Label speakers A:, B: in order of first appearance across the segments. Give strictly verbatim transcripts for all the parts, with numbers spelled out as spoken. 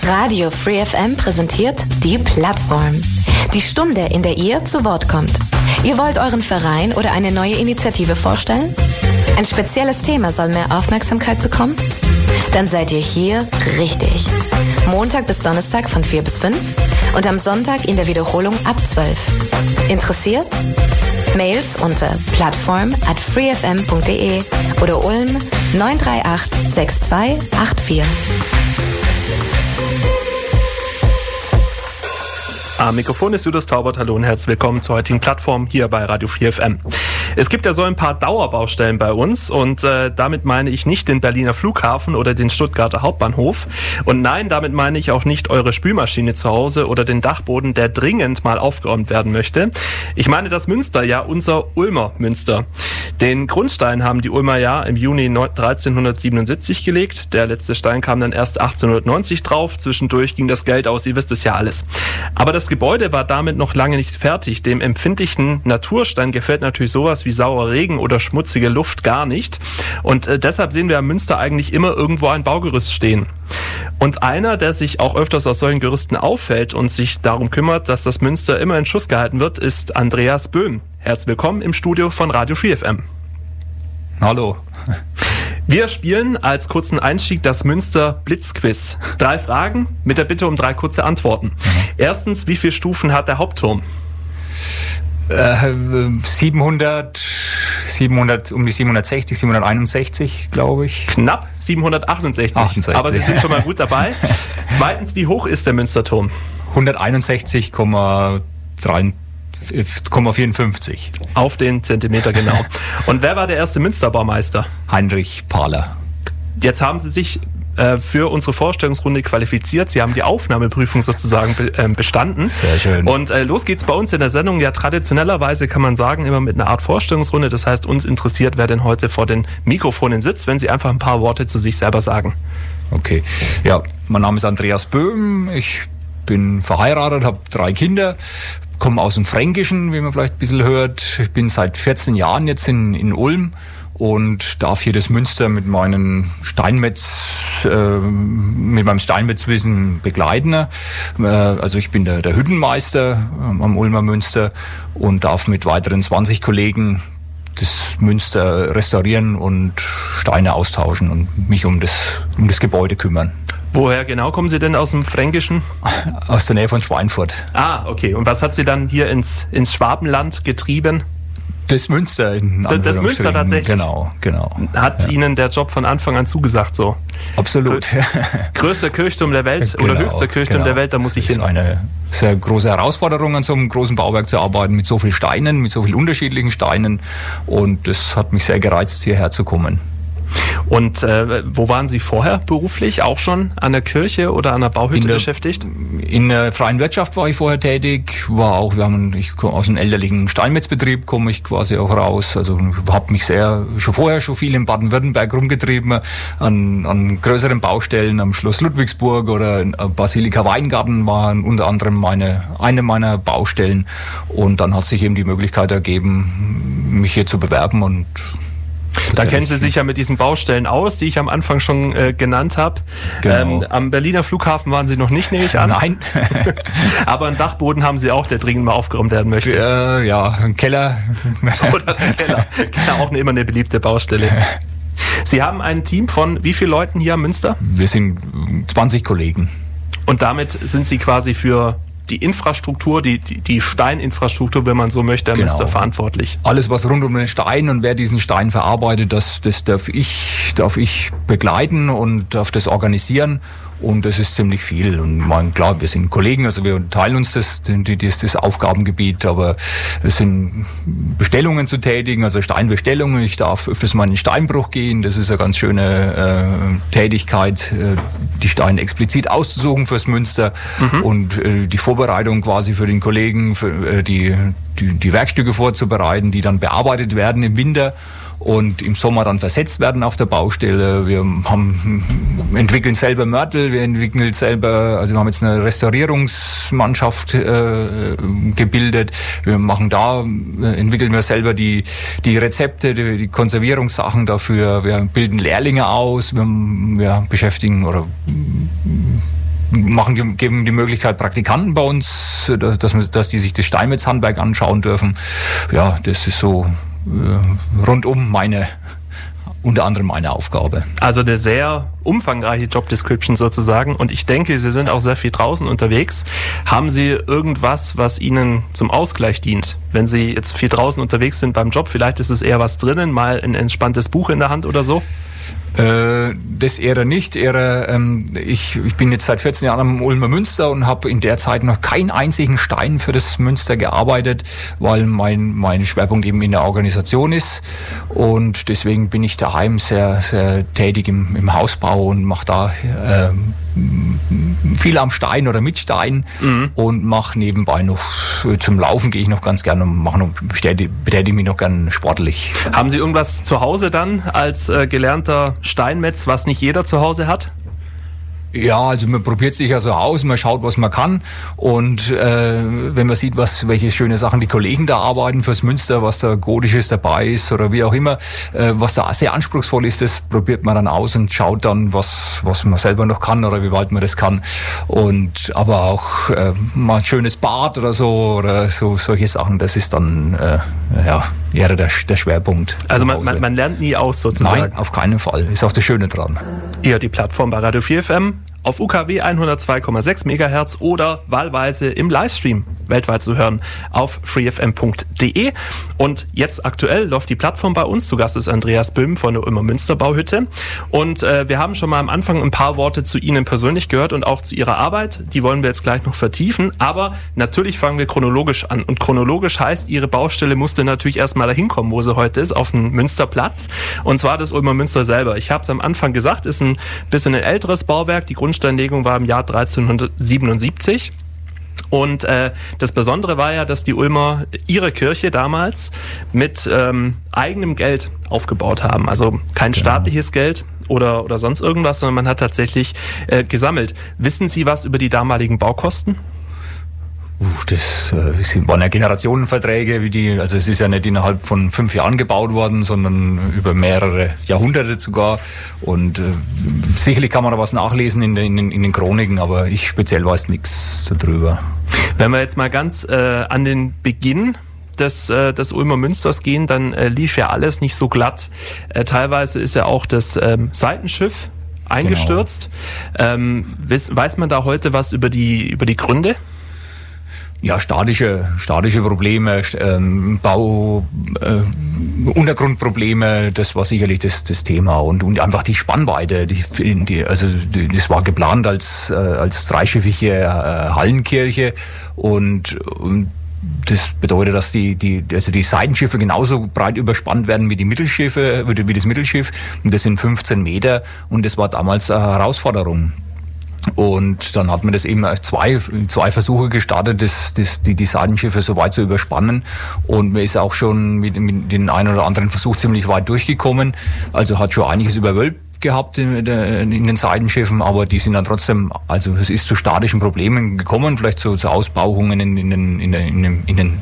A: Radio Free F M präsentiert die Plattform. Die Stunde, in der ihr zu Wort kommt. Ihr wollt euren Verein oder eine neue Initiative vorstellen? Ein spezielles Thema soll mehr Aufmerksamkeit bekommen? Dann seid ihr hier richtig. Montag bis Donnerstag von vier bis fünf und am Sonntag in der Wiederholung ab zwölf. Interessiert? Mails unter plattform at freefm punkt de oder Ulm neun drei acht sechs zwei acht vier.
B: Am Mikrofon ist Judas Taubert. Hallo und herzlich willkommen zur heutigen Plattform hier bei Radio Free F M. Es gibt ja so ein paar Dauerbaustellen bei uns und äh, damit meine ich nicht den Berliner Flughafen oder den Stuttgarter Hauptbahnhof. Und nein, damit meine ich auch nicht eure Spülmaschine zu Hause oder den Dachboden, der dringend mal aufgeräumt werden möchte. Ich meine das Münster, ja unser Ulmer Münster. Den Grundstein haben die Ulmer ja im Juni dreizehnhundertsiebenundsiebzig gelegt. Der letzte Stein kam dann erst achtzehnhundertneunzig drauf. Zwischendurch ging das Geld aus, ihr wisst es ja alles. Aber das Gebäude war damit noch lange nicht fertig. Dem empfindlichen Naturstein gefällt natürlich sowas wie saurer Regen oder schmutzige Luft gar nicht. Und äh, deshalb sehen wir am Münster eigentlich immer irgendwo ein Baugerüst stehen. Und einer, der sich auch öfters aus solchen Gerüsten auffällt und sich darum kümmert, dass das Münster immer in Schuss gehalten wird, ist Andreas Böhm. Herzlich willkommen im Studio von Radio Free F M.
C: Hallo.
B: Wir spielen als kurzen Einstieg das Münster Blitzquiz. Drei Fragen mit der Bitte um drei kurze Antworten. Mhm. Erstens, wie viele Stufen hat der Hauptturm?
C: Äh, siebenhundert, siebenhundert, um die siebenhundertsechzig, siebenhunderteinundsechzig, glaube ich.
B: Knapp siebenhundertachtundsechzig. achtundsechzig. Aber Sie sind schon mal gut dabei. Zweitens, wie hoch ist der Münsterturm?
C: hunderteinundsechzig Komma vierundfünfzig.
B: Auf den Zentimeter genau. Und wer war der erste Münsterbaumeister?
C: Heinrich Pahler.
B: Jetzt haben Sie sich äh, für unsere Vorstellungsrunde qualifiziert. Sie haben die Aufnahmeprüfung sozusagen be- äh, bestanden.
C: Sehr schön.
B: Und äh, los geht's bei uns in der Sendung. Ja, traditionellerweise kann man sagen, immer mit einer Art Vorstellungsrunde. Das heißt, uns interessiert, wer denn heute vor den Mikrofonen sitzt, wenn Sie einfach ein paar Worte zu sich selber sagen.
C: Okay. Ja, mein Name ist Andreas Böhm. Ich bin verheiratet, habe drei Kinder. Komme aus dem Fränkischen, wie man vielleicht ein bisschen hört. Ich bin seit vierzehn Jahren jetzt in, in Ulm und darf hier das Münster mit meinen Steinmetz, äh, mit meinem Steinmetzwissen begleiten. Äh, also ich bin der, der Hüttenmeister äh, am Ulmer Münster und darf mit weiteren zwanzig Kollegen das Münster restaurieren und Steine austauschen und mich um das, um das Gebäude kümmern.
B: Woher genau kommen Sie denn aus dem Fränkischen?
C: Aus der Nähe von Schweinfurt.
B: Ah, okay. Und was hat Sie dann hier ins, ins Schwabenland getrieben?
C: Das Münster. In
B: das, das Münster tatsächlich?
C: Genau, genau.
B: Hat ja. Ihnen der Job von Anfang an zugesagt so?
C: Absolut.
B: Größter Kirchturm der Welt genau, oder höchster Kirchturm genau. der Welt, da muss ich hin.
C: Das ist eine sehr große Herausforderung, an so einem großen Bauwerk zu arbeiten, mit so vielen Steinen, mit so vielen unterschiedlichen Steinen. Und das hat mich sehr gereizt, hierher zu kommen.
B: Und äh, wo waren Sie vorher beruflich? Auch schon an der Kirche oder an der Bauhütte in der, beschäftigt?
C: In der freien Wirtschaft war ich vorher tätig. War auch, wir haben, ich aus einem elterlichen Steinmetzbetrieb komme ich quasi auch raus. Also habe mich sehr schon vorher schon viel in Baden-Württemberg rumgetrieben an, an größeren Baustellen am Schloss Ludwigsburg oder Basilika Weingarten waren unter anderem meine eine meiner Baustellen. Und dann hat sich eben die Möglichkeit ergeben, mich hier zu bewerben und
B: da kennen Sie sich ja mit diesen Baustellen aus, die ich am Anfang schon äh, genannt habe.
C: Genau.
B: Ähm, am Berliner Flughafen waren Sie noch nicht, nehme ich an.
C: Nein.
B: Aber einen Dachboden haben Sie auch, der dringend mal aufgeräumt werden möchte.
C: Äh, ja, ein Keller.
B: Oder der Keller. Keller auch immer eine beliebte Baustelle. Sie haben ein Team von wie vielen Leuten hier am Münster?
C: Wir sind zwanzig Kollegen.
B: Und damit sind Sie quasi für die Infrastruktur, die, die, die Steininfrastruktur, wenn man so möchte, am Münster verantwortlich.
C: Alles, was rund um den Stein und wer diesen Stein verarbeitet, das, das darf ich, darf ich begleiten und darf das organisieren. Und das ist ziemlich viel. Und man, klar, wir sind Kollegen, also wir teilen uns das, das, das Aufgabengebiet, aber es sind Bestellungen zu tätigen, also Steinbestellungen. Ich darf öfters mal in den Steinbruch gehen. Das ist eine ganz schöne äh, Tätigkeit, äh, die Steine explizit auszusuchen fürs Münster. Mhm. Und äh, die Vorbereitung quasi für den Kollegen, für äh, die, die, die Werkstücke vorzubereiten, die dann bearbeitet werden im Winter und im Sommer dann versetzt werden auf der Baustelle. Wir haben, entwickeln selber Mörtel, wir entwickeln selber, also wir haben jetzt eine Restaurierungsmannschaft äh, gebildet. Wir machen da, äh, entwickeln wir selber die, die Rezepte, die, die Konservierungssachen dafür. Wir bilden Lehrlinge aus, wir, wir beschäftigen oder machen die, geben die Möglichkeit Praktikanten bei uns, dass, man, dass die sich das Steinmetzhandwerk anschauen dürfen. Ja, das ist so äh, rundum meine, unter anderem meine Aufgabe.
B: Also eine sehr umfangreiche Job-Description sozusagen, und ich denke, Sie sind auch sehr viel draußen unterwegs. Haben Sie irgendwas, was Ihnen zum Ausgleich dient? Wenn Sie jetzt viel draußen unterwegs sind beim Job, vielleicht ist es eher was drinnen, mal ein entspanntes Buch in der Hand oder so?
C: Äh, das eher nicht. Eher, ähm, ich, ich bin jetzt seit vierzehn Jahren am Ulmer Münster und habe in der Zeit noch keinen einzigen Stein für das Münster gearbeitet, weil mein, mein Schwerpunkt eben in der Organisation ist, und deswegen bin ich daheim sehr, sehr tätig im, im Hausbau und mache da äh, viel am Stein oder mit Stein, mhm. und mache nebenbei noch, zum Laufen gehe ich noch ganz gerne und mache noch, betätige, betätige mich noch gern sportlich.
B: Haben Sie irgendwas zu Hause dann als äh, gelernter Steinmetz, was nicht jeder zu Hause hat?
C: Ja, also man probiert sich ja so aus, man schaut, was man kann, und äh, wenn man sieht, was welche schöne Sachen die Kollegen da arbeiten fürs Münster, was da Gotisches dabei ist oder wie auch immer, äh, was da sehr anspruchsvoll ist, das probiert man dann aus und schaut dann, was was man selber noch kann oder wie weit man das kann, und aber auch äh, mal ein schönes Bad oder so oder so solche Sachen, das ist dann äh, ja eher der, der Schwerpunkt.
B: Also man, man, man lernt nie aus sozusagen?
C: Nein, auf keinen Fall, ist auch das Schöne dran.
B: Ja, die Plattform bei Radio vier F M. Auf U K W hundertzwei Komma sechs Megahertz oder wahlweise im Livestream weltweit zu hören auf freefm punkt de. Und jetzt aktuell läuft die Plattform bei uns. Zu Gast ist Andreas Böhm von der Ulmer Münsterbauhütte. Und äh, wir haben schon mal am Anfang ein paar Worte zu Ihnen persönlich gehört und auch zu Ihrer Arbeit. Die wollen wir jetzt gleich noch vertiefen. Aber natürlich fangen wir chronologisch an. Und chronologisch heißt, Ihre Baustelle musste natürlich erstmal dahin kommen, wo sie heute ist, auf dem Münsterplatz. Und zwar das Ulmer Münster selber. Ich habe es am Anfang gesagt, ist ein bisschen ein älteres Bauwerk. Die Grundsteinlegung war im Jahr dreizehnhundertsiebenundsiebzig. Und äh, das Besondere war ja, dass die Ulmer ihre Kirche damals mit ähm, eigenem Geld aufgebaut haben. Also kein genau. staatliches Geld oder, oder sonst irgendwas, sondern man hat tatsächlich äh, gesammelt. Wissen Sie was über die damaligen Baukosten?
C: Uh, das äh, waren ja Generationenverträge, wie die, also es ist ja nicht innerhalb von fünf Jahren gebaut worden, sondern über mehrere Jahrhunderte sogar. Und äh, sicherlich kann man da was nachlesen in den, in, in den Chroniken, aber ich speziell weiß nichts darüber.
B: Wenn wir jetzt mal ganz äh, an den Beginn des, äh, des Ulmer Münsters gehen, dann äh, lief ja alles nicht so glatt. Äh, teilweise ist ja auch das ähm, Seitenschiff eingestürzt. Genau. Ähm, weiß, weiß man da heute was über die, über die Gründe?
C: Ja, statische, statische Probleme, ähm, Bau, äh, Untergrundprobleme, das war sicherlich das, das Thema, und, und einfach die Spannweite, die, die, also die, das war geplant als, äh, als dreischiffige äh, Hallenkirche, und, und das bedeutet, dass die, die, also die Seitenschiffe genauso breit überspannt werden wie die Mittelschiffe, wie das Mittelschiff, und das sind fünfzehn Meter, und das war damals eine Herausforderung. Und dann hat man das eben zwei, zwei Versuche gestartet, das, das, die, die Seitenschiffe so weit zu überspannen. Und man ist auch schon mit, mit den einen oder anderen Versuch ziemlich weit durchgekommen. Also hat schon einiges überwölbt gehabt in, in den Seitenschiffen, aber die sind dann trotzdem, also es ist zu statischen Problemen gekommen, vielleicht zu, zu Ausbauungen in, in, den, in, den, in, den, in den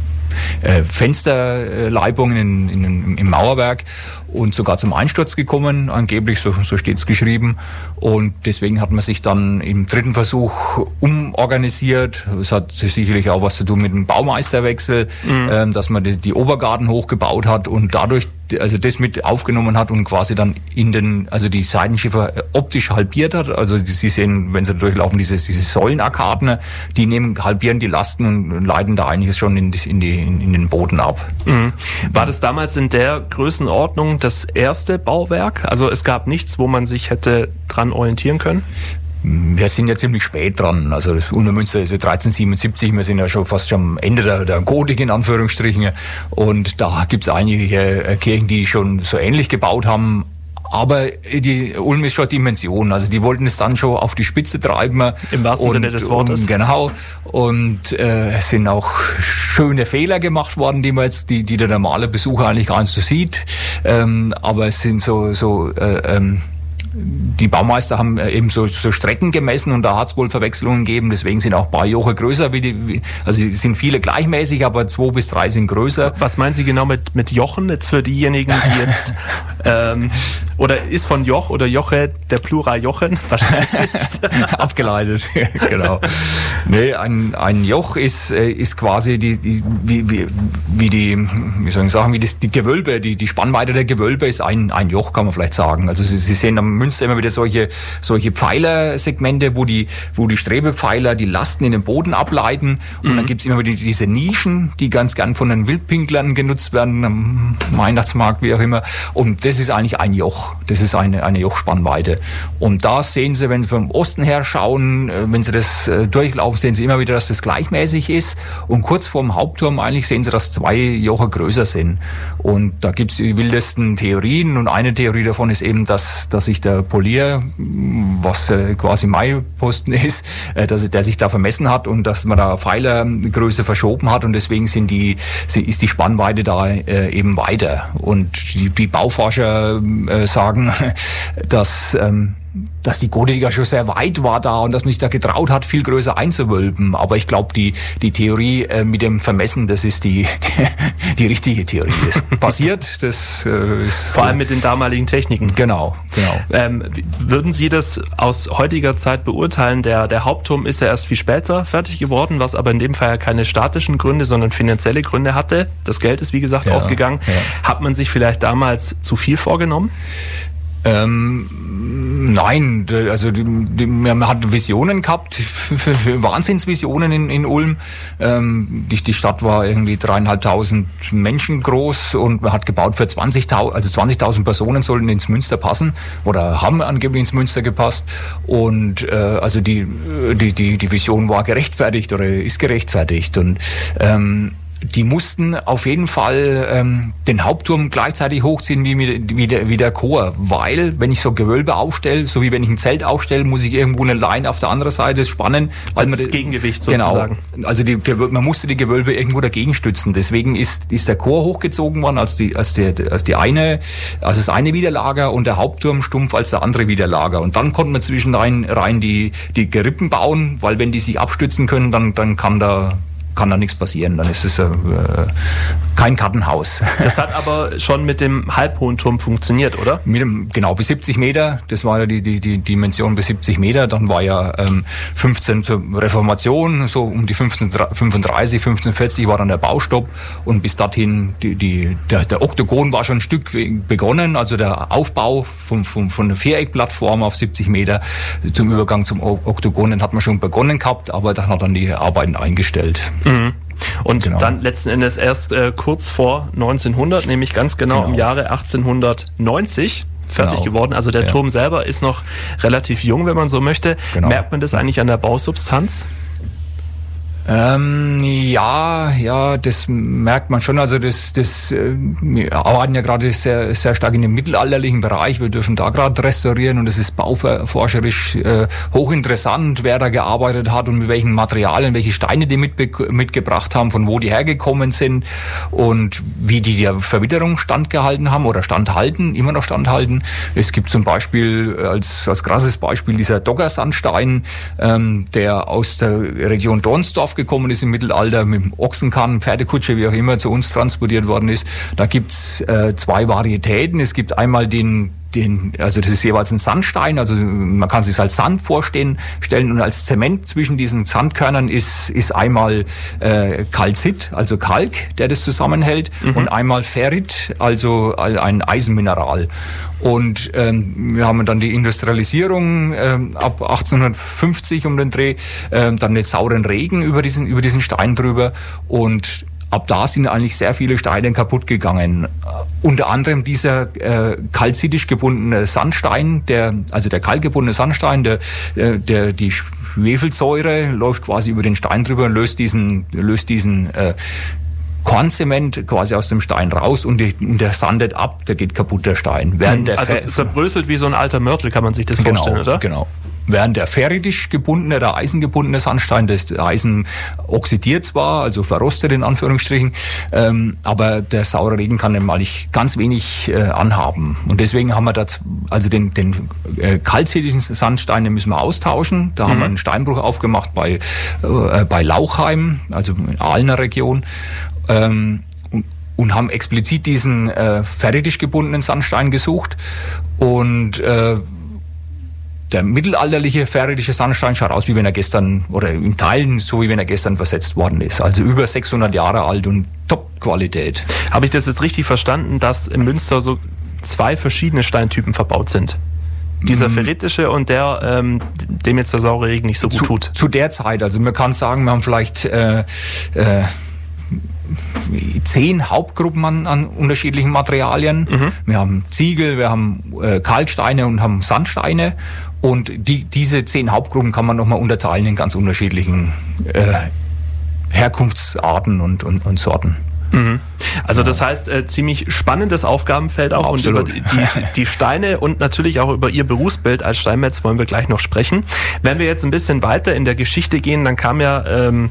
C: äh, Fensterleibungen in, in, im Mauerwerk und sogar zum Einsturz gekommen, angeblich, so, so steht es geschrieben. Und deswegen hat man sich dann im dritten Versuch umorganisiert. Es hat sicherlich auch was zu tun mit dem Baumeisterwechsel, mhm. ähm, dass man die, die Obergarten hochgebaut hat und dadurch also das mit aufgenommen hat und quasi dann in den, also die Seitenschiffe optisch halbiert hat. Also Sie sehen, wenn Sie durchlaufen, diese, diese Säulenarkaden, die nehmen, halbieren die Lasten und leiten da einiges schon in, die, in, die, in den Boden ab.
B: Mhm. War das damals in der Größenordnung das erste Bauwerk? Also es gab nichts, wo man sich hätte dran orientieren können?
C: Wir sind ja ziemlich spät dran, also das Ulmer Münster ist ja dreizehnhundertsiebenundsiebzig, wir sind ja schon fast schon am Ende der, der Gotik in Anführungsstrichen, und da gibt es einige Kirchen, die schon so ähnlich gebaut haben, aber die Ulm ist schon Dimension, also die wollten es dann schon auf die Spitze treiben. Im wahrsten und, Sinne des Wortes. Und, genau, und äh, es sind auch schöne Fehler gemacht worden, die man jetzt, die, die der normale Besucher eigentlich gar nicht so sieht, ähm, aber es sind so, so äh, ähm, die Baumeister haben eben so, so Strecken gemessen und da hat es wohl Verwechslungen gegeben, deswegen sind auch ein paar Joche größer, wie die, wie, also sind viele gleichmäßig, aber zwei bis drei sind größer.
B: Was meinen Sie genau mit, mit Jochen, jetzt für diejenigen, die jetzt ähm, Oder ist von Joch oder Joche der Plural Jochen? Wahrscheinlich nicht.
C: Abgeleitet, genau. Nee, ein, ein Joch ist, ist quasi die, die, wie, wie, wie die, wie soll ich sagen, wie das, die Gewölbe, die, die Spannweite der Gewölbe ist ein, ein Joch, kann man vielleicht sagen. Also Sie, Sie sehen am Münster immer wieder solche, solche Pfeilersegmente, wo die, wo die Strebepfeiler die Lasten in den Boden ableiten. Und mhm. dann gibt's immer wieder diese Nischen, die ganz gern von den Wildpinklern genutzt werden, am Weihnachtsmarkt, wie auch immer. Und das ist eigentlich ein Joch. Das ist eine, eine Jochspannweite. Und da sehen Sie, wenn Sie vom Osten her schauen, wenn Sie das durchlaufen, sehen Sie immer wieder, dass das gleichmäßig ist. Und kurz vorm Hauptturm eigentlich sehen Sie, dass zwei Joche größer sind. Und da gibt's die wildesten Theorien. Und eine Theorie davon ist eben, dass, dass sich der Polier, was äh, quasi Maiposten ist, äh, dass der sich da vermessen hat und dass man da Pfeilergröße verschoben hat. Und deswegen sind die, ist die Spannweite da äh, eben weiter. Und die, die Bauforscher äh, sagen, dass ähm, dass die Godeliga schon sehr weit war da und dass man sich da getraut hat, viel größer einzuwölben. Aber ich glaube, die die Theorie äh, mit dem Vermessen, das ist die die richtige Theorie. Das passiert, das äh, ist
B: vor allem mit den damaligen Techniken.
C: Genau, genau.
B: Ähm, würden Sie das aus heutiger Zeit beurteilen? Der der Hauptturm ist ja erst viel später fertig geworden, was aber in dem Fall ja keine statischen Gründe, sondern finanzielle Gründe hatte. Das Geld ist, wie gesagt, ja, ausgegangen. Ja. Hat man sich vielleicht damals zu viel vorgenommen?
C: Ähm, nein, also die, die, man hat Visionen gehabt, für, für Wahnsinnsvisionen in, in Ulm. Ähm, die, die Stadt war irgendwie dreieinhalbtausend Menschen groß und man hat gebaut für zwanzigtausend, also zwanzigtausend Personen sollten ins Münster passen oder haben angeblich ins Münster gepasst. Und äh, also die, die, die, die Vision war gerechtfertigt oder ist gerechtfertigt. Und ähm, die mussten auf jeden Fall ähm, den Hauptturm gleichzeitig hochziehen wie, mit, wie, der, wie der Chor, weil wenn ich so Gewölbe aufstelle, so wie wenn ich ein Zelt aufstelle, muss ich irgendwo eine Leine auf der anderen Seite spannen. Weil
B: Als
C: man,
B: Gegengewicht sozusagen.
C: Genau, also die, man musste die Gewölbe irgendwo dagegen stützen. Deswegen ist, ist der Chor hochgezogen worden als, die, als, die, als, die eine, als das eine Widerlager und der Hauptturm stumpf als der andere Widerlager. Und dann konnte man zwischen rein, rein die, die Gerippen bauen, weil wenn die sich abstützen können, dann, dann kann da kann da nichts passieren, dann ist es äh, kein Kartenhaus.
B: Das hat aber schon mit dem halbhohen Turm funktioniert, oder?
C: Mit dem, genau, bis siebzig Meter, das war ja die, die, die Dimension bis siebzig Meter, dann war ja ähm, fünfzehn zur Reformation, so um die fünfzehnhundertfünfunddreißig, fünfzehnhundertvierzig war dann der Baustopp und bis dahin, die, die, der, der Oktogon war schon ein Stück begonnen, also der Aufbau von, von, von der Viereckplattform auf siebzig Meter zum Übergang zum Oktogon, den hat man schon begonnen gehabt, aber dann hat dann die Arbeiten eingestellt.
B: Mhm. Und
C: genau.
B: dann letzten Endes erst äh, kurz vor neunzehnhundert, nämlich ganz genau, genau. im Jahre achtzehnhundertneunzig fertig genau. geworden. Also der ja. Turm selber ist noch relativ jung, wenn man so möchte. Genau. Merkt man das eigentlich an der Bausubstanz?
C: Ähm, ja, ja, das merkt man schon. Also das, das, äh, wir arbeiten ja gerade sehr, sehr stark in dem mittelalterlichen Bereich. Wir dürfen da gerade restaurieren und es ist bauforscherisch äh, hochinteressant, wer da gearbeitet hat und mit welchen Materialien, welche Steine die mitbe- mitgebracht haben, von wo die hergekommen sind und wie die der Verwitterung standgehalten haben oder standhalten, immer noch standhalten. Es gibt zum Beispiel als, als krasses Beispiel dieser Doggersandstein, ähm, der aus der Region Dornsdorf gekommen ist im Mittelalter, mit dem Ochsenkahn, Pferdekutsche, wie auch immer, zu uns transportiert worden ist. Da gibt's äh, zwei Varietäten. Es gibt einmal den Den, also das ist jeweils ein Sandstein, also man kann sich als Sand vorstellen stellen und als Zement zwischen diesen Sandkörnern ist ist einmal äh, Calcit, also Kalk, der das zusammenhält, mhm. und einmal Ferrit, also ein Eisenmineral. Und ähm, wir haben dann die Industrialisierung ähm, ab achtzehnhundertfünfzig um den Dreh, ähm, dann den sauren Regen über diesen über diesen Stein drüber und ab da sind eigentlich sehr viele Steine kaputt gegangen. Unter anderem dieser äh, kalzitisch gebundene Sandstein, der, also der kalkgebundene Sandstein, der, äh, der, die Schwefelsäure läuft quasi über den Stein drüber und löst diesen, löst diesen äh, Kornzement quasi aus dem Stein raus und, die, und der sandet ab, der geht kaputt, der Stein. Während der
B: also zerbröselt wie so ein alter Mörtel, kann man sich das
C: genau,
B: vorstellen, oder?
C: Genau. Während der ferritisch gebundene, der eisengebundene Sandstein, das Eisen oxidiert zwar, also verrostet in Anführungsstrichen, ähm, aber der saure Regen kann nämlich ganz wenig äh, anhaben. Und deswegen haben wir das, also den, den äh, kalzitischen Sandstein, den müssen wir austauschen. Da mhm. haben wir einen Steinbruch aufgemacht bei, äh, bei Lauchheim, also in Aalener Region. Ähm, und haben explizit diesen äh, ferritisch gebundenen Sandstein gesucht. Und äh, der mittelalterliche ferritische Sandstein schaut aus, wie wenn er gestern, oder in Teilen so, wie wenn er gestern versetzt worden ist. Also über sechshundert Jahre alt und Top-Qualität.
B: Habe ich das jetzt richtig verstanden, dass in Münster so zwei verschiedene Steintypen verbaut sind? Dieser ferritische und der, ähm, dem jetzt der saure Regen nicht so gut
C: zu,
B: tut?
C: Zu der Zeit, also man kann sagen, wir haben vielleicht äh, äh, zehn Hauptgruppen an, an unterschiedlichen Materialien. Mhm. Wir haben Ziegel, wir haben äh, Kalksteine und haben Sandsteine. Und die, diese zehn Hauptgruppen kann man nochmal unterteilen in ganz unterschiedlichen äh, Herkunftsarten und, und, und Sorten.
B: Mhm. Also das heißt, äh, ziemlich spannendes Aufgabenfeld auch.
C: Absolut.
B: Und über die, die Steine und natürlich auch über Ihr Berufsbild als Steinmetz wollen wir gleich noch sprechen. Wenn wir jetzt ein bisschen weiter in der Geschichte gehen, dann kam ja ähm,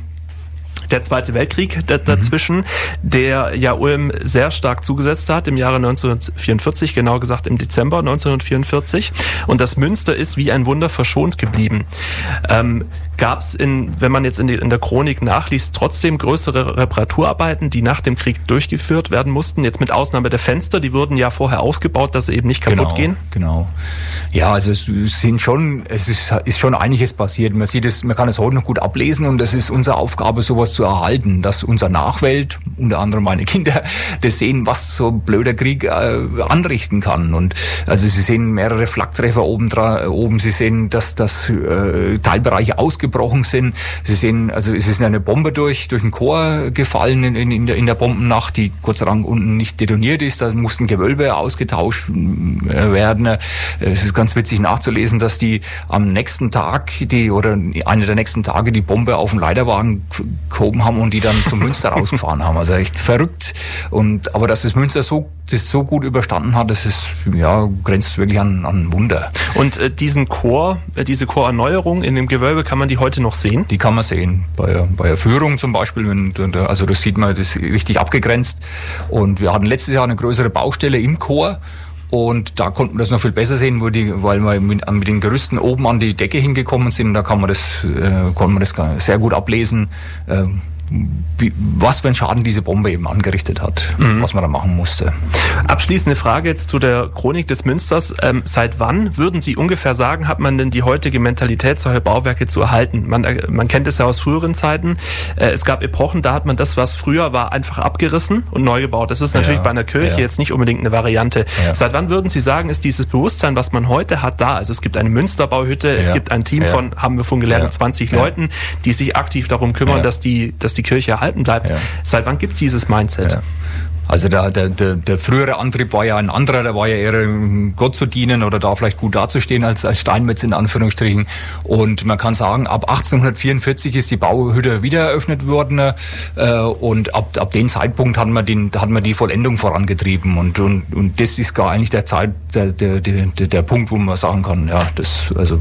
B: der Zweite Weltkrieg d- dazwischen, mhm. der ja Ulm sehr stark zugesetzt hat im Jahre neunzehnhundertvierundvierzig, genau gesagt im Dezember neunzehnhundertvierundvierzig. Und das Münster ist wie ein Wunder verschont geblieben. Ähm, Gab es, in, wenn man jetzt in, die, in der Chronik nachliest, trotzdem größere Reparaturarbeiten, die nach dem Krieg durchgeführt werden mussten? Jetzt mit Ausnahme der Fenster, die wurden ja vorher ausgebaut, dass sie eben nicht kaputt
C: genau,
B: gehen.
C: Genau. Ja, also es sind schon, es ist, ist schon einiges passiert. Man sieht es, man kann es heute noch gut ablesen und es ist unsere Aufgabe, sowas zu erhalten, dass unser Nachwelt, unter anderem meine Kinder, das sehen, was so ein blöder Krieg äh, anrichten kann. Und also sie sehen mehrere Flaktreffer oben dran, oben. Sie sehen, dass dass äh, Teilbereiche ausgebrochen sind. Sie sehen, also es ist eine Bombe durch durch ein Chor gefallen in, in, in, der, in der Bombennacht, die Gott sei Dank unten nicht detoniert ist. Da mussten Gewölbe ausgetauscht werden. Es ist ganz witzig nachzulesen, dass die am nächsten Tag, die oder eine der nächsten Tage die Bombe auf den Leiterwagen gehoben haben und die dann zum Münster rausgefahren haben. Also echt verrückt. Und aber dass das Münster so das so gut überstanden hat, das ist ja grenzt wirklich an, an Wunder.
B: Und äh, diesen Chor, äh, diese Chorerneuerung in dem Gewölbe, kann man die heute noch sehen?
C: Die kann man sehen. Bei, bei der Führung zum Beispiel, wenn, also das sieht man, das ist richtig abgegrenzt. Und wir hatten letztes Jahr eine größere Baustelle im Chor. Und da konnten wir das noch viel besser sehen, wo die, weil wir mit, mit den Gerüsten oben an die Decke hingekommen sind. Da kann man das, äh, konnte man das sehr gut ablesen, äh, wie, was für einen Schaden diese Bombe eben angerichtet hat, mhm. was man da machen musste.
B: Abschließende Frage jetzt zu der Chronik des Münsters. Ähm, seit wann, würden Sie ungefähr sagen, hat man denn die heutige Mentalität, solche Bauwerke zu erhalten? Man, äh, man kennt es ja aus früheren Zeiten. Äh, es gab Epochen, da hat man das, was früher war, einfach abgerissen und neu gebaut. Das ist natürlich ja, bei einer Kirche ja. jetzt nicht unbedingt eine Variante. Ja. Seit wann würden Sie sagen, ist dieses Bewusstsein, was man heute hat, da? Also es gibt eine Münsterbauhütte, ja. es gibt ein Team ja. von, haben wir von gelernt, ja. zwanzig ja. Leuten, die sich aktiv darum kümmern, ja. dass die, dass die Kirche erhalten bleibt. Ja. Seit wann gibt es dieses Mindset?
C: Ja. Also der, der, der, der frühere Antrieb war ja ein anderer, der war ja eher Gott zu dienen oder da vielleicht gut dazustehen als, als Steinmetz in Anführungsstrichen. Und man kann sagen, ab achtzehnhundertvierundvierzig ist die Bauhütte wieder eröffnet worden äh, und ab, ab dem Zeitpunkt hat man, den, hat man die Vollendung vorangetrieben und, und, und das ist gar eigentlich der, Zeit, der, der, der, der Punkt, wo man sagen kann, ja, das, also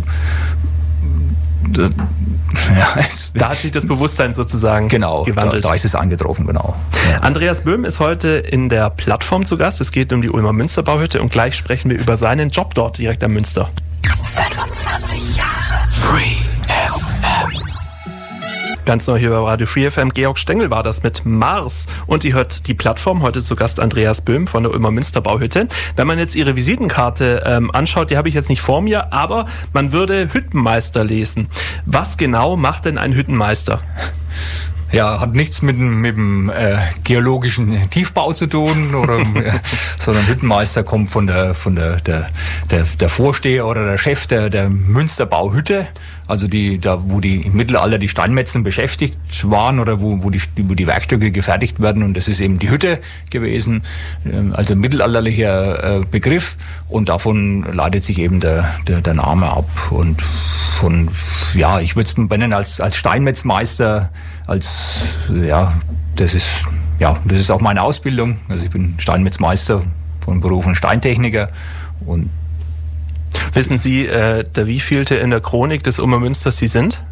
B: ja, da hat sich das Bewusstsein sozusagen
C: genau,
B: gewandelt.
C: Da, da ist es eingetroffen, genau.
B: Ja. Andreas Böhm ist heute in der Plattform zu Gast. Es geht um die Ulmer Münsterbauhütte und gleich sprechen wir über seinen Job dort direkt am Münster.
D: fünfundzwanzig Jahre Free F M.
B: Ganz neu hier bei Radio Free F M. Georg Stengel war das mit Mars. Und ihr hört die Plattform. Heute zu Gast Andreas Böhm von der Ulmer Münsterbauhütte. Wenn man jetzt Ihre Visitenkarte ähm, anschaut, die habe ich jetzt nicht vor mir, aber man würde Hüttenmeister lesen. Was genau macht denn ein Hüttenmeister?
C: Ja, hat nichts mit, mit dem äh, geologischen Tiefbau zu tun, oder, äh, sondern Hüttenmeister kommt von der von der der der, der Vorsteher oder der Chef der der Münsterbauhütte, also die da wo die im Mittelalter die Steinmetzen beschäftigt waren oder wo wo die wo die Werkstücke gefertigt werden, und das ist eben die Hütte gewesen, äh, also mittelalterlicher äh, Begriff, und davon leitet sich eben der der, der Name ab, und von ja ich würde es benennen als als Steinmetzmeister. Als, ja, das ist, ja, das ist auch meine Ausbildung. Also ich bin Steinmetzmeister von Beruf und Steintechniker. Und
B: wissen Sie, äh, der wievielte in der Chronik des Ulmer Münsters Sie sind?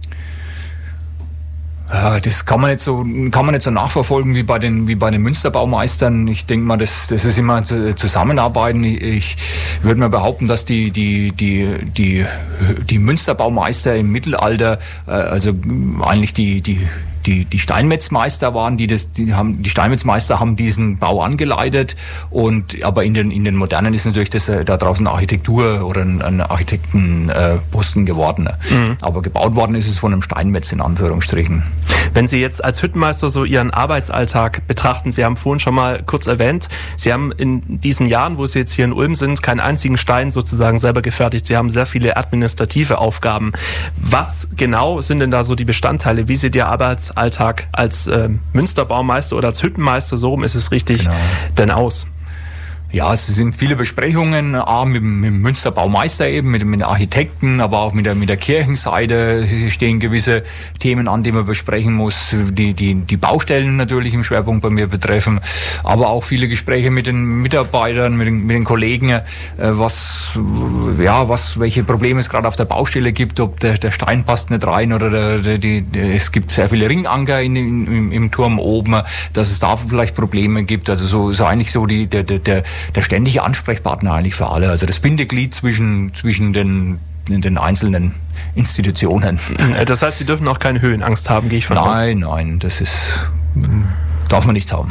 C: Ja, das kann man nicht so, kann man nicht so nachverfolgen wie bei den, wie bei den Münsterbaumeistern. Ich denke mal, das, das ist immer Zusammenarbeiten. Ich, ich würde mal behaupten, dass die, die, die, die, die Münsterbaumeister im Mittelalter, äh, also eigentlich die, die, die, die Steinmetzmeister waren, die das, die haben, die Steinmetzmeister haben diesen Bau angeleitet und, aber in den, in den modernen ist natürlich das äh, da draußen Architektur oder ein, ein Architektenposten äh, geworden. Mhm. Aber gebaut worden ist es von einem Steinmetz in Anführungsstrichen.
B: Wenn Sie jetzt als Hüttenmeister so Ihren Arbeitsalltag betrachten, Sie haben vorhin schon mal kurz erwähnt, Sie haben in diesen Jahren, wo Sie jetzt hier in Ulm sind, keinen einzigen Stein sozusagen selber gefertigt. Sie haben sehr viele administrative Aufgaben. Was genau sind denn da so die Bestandteile? Wie sieht Ihr Arbeitsalltag als äh, Münsterbaumeister oder als Hüttenmeister, so rum ist es richtig, genau, denn aus?
C: Ja, es sind viele Besprechungen, A, mit, mit dem Münsterbaumeister eben, mit, mit den Architekten, aber auch mit der, mit der Kirchenseite stehen gewisse Themen an, die man besprechen muss, die, die, die Baustellen natürlich im Schwerpunkt bei mir betreffen, aber auch viele Gespräche mit den Mitarbeitern, mit den, mit den Kollegen, äh, was, ja, was, welche Probleme es gerade auf der Baustelle gibt, ob der, der Stein passt nicht rein oder der, der, die, es gibt sehr viele Ringanker in, in, im, im Turm oben, dass es da vielleicht Probleme gibt, also so ist eigentlich so die, der, der, der der ständige Ansprechpartner eigentlich für alle, also das Bindeglied zwischen, zwischen den, den einzelnen Institutionen.
B: Das heißt, Sie dürfen auch keine Höhenangst haben, gehe ich von aus?
C: Nein, nein, das ist... Darf man nicht haben.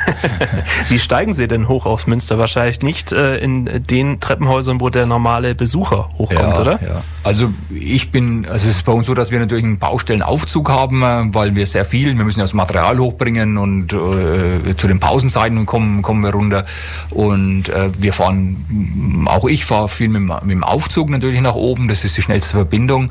B: Wie steigen Sie denn hoch aus Münster? Wahrscheinlich nicht äh, in den Treppenhäusern, wo der normale Besucher hochkommt,
C: ja,
B: oder?
C: Ja. Also ich bin, also es ist bei uns so, dass wir natürlich einen Baustellenaufzug haben, weil wir sehr viel, wir müssen ja das Material hochbringen und äh, zu den Pausenzeiten kommen, kommen wir runter. Und äh, wir fahren, auch ich fahre viel mit, mit dem Aufzug natürlich nach oben, das ist die schnellste Verbindung.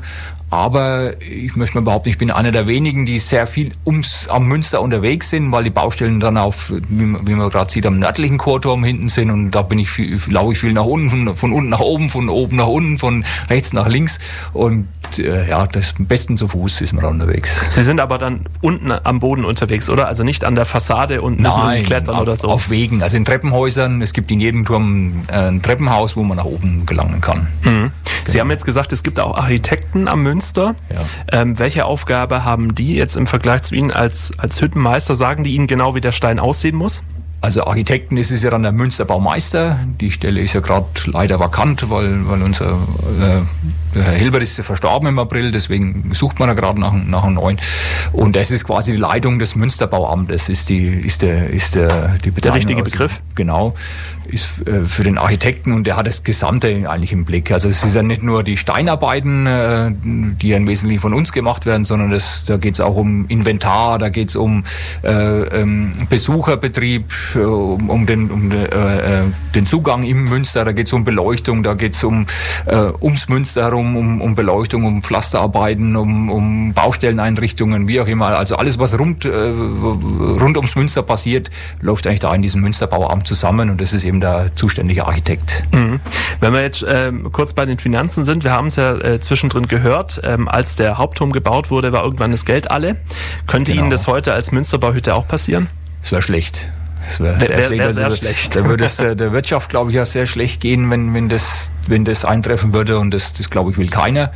C: Aber ich möchte mal behaupten, ich bin einer der wenigen, die sehr viel ums am Münster unterwegs sind, weil die Baustellen dann auf, wie man, wie man gerade sieht, am nördlichen Chorturm hinten sind und da bin ich viel, laufe ich viel nach unten, von, von unten nach oben, von oben nach unten, von rechts nach links und äh, ja, das am besten zu Fuß ist man da unterwegs.
B: Sie sind aber dann unten am Boden unterwegs, oder? Also nicht an der Fassade und müssen
C: Nein,
B: klettern
C: auf,
B: oder so?
C: auf Wegen, also in Treppenhäusern, es gibt in jedem Turm ein Treppenhaus, wo man nach oben gelangen kann.
B: Mhm. Sie genau. haben jetzt gesagt, es gibt auch Architekten am Münster. Ja. Ähm, welche Aufgabe haben die jetzt im Vergleich zu Ihnen als, als Hüttenmeister? Sagen die Ihnen genau, wie der Stein aussehen muss?
C: Also Architekten ist es ja dann der Münsterbaumeister. Die Stelle ist ja gerade leider vakant, weil, weil unser äh, der Herr Hilbert ist ja verstorben im April, deswegen sucht man ja gerade nach, nach einem neuen. Und das ist quasi die Leitung des Münsterbauamtes, ist die, ist der, ist der, die Bezeichnung.
B: Der richtige Begriff?
C: Genau. Ist äh, für den Architekten und der hat das Gesamte eigentlich im Blick. Also es ist ja nicht nur die Steinarbeiten, äh, die ja im Wesentlichen von uns gemacht werden, sondern das, da geht es auch um Inventar, da geht es um äh, ähm, Besucherbetrieb, äh, um, um, den, um de, äh, den Zugang im Münster, da geht es um Beleuchtung, da geht es um äh, ums Münster herum, um, um Beleuchtung, um Pflasterarbeiten, um, um Baustelleneinrichtungen, wie auch immer. Also alles, was rund, äh, rund ums Münster passiert, läuft eigentlich da in diesem Münsterbauamt zusammen und das ist eben der zuständige Architekt.
B: Mhm. Wenn wir jetzt ähm, kurz bei den Finanzen sind, wir haben es ja äh, zwischendrin gehört, ähm, als der Hauptturm gebaut wurde, war irgendwann das Geld alle. Könnte genau. Ihnen das heute als Münsterbauhütte auch passieren?
C: Das wäre schlecht. Das wäre sehr,
B: wär,
C: schlecht.
B: Wär
C: also,
B: sehr schlecht.
C: Da würde es der, der Wirtschaft, glaube ich, ja sehr schlecht gehen, wenn, wenn, das, wenn das eintreffen würde und das, das glaube ich, will keiner.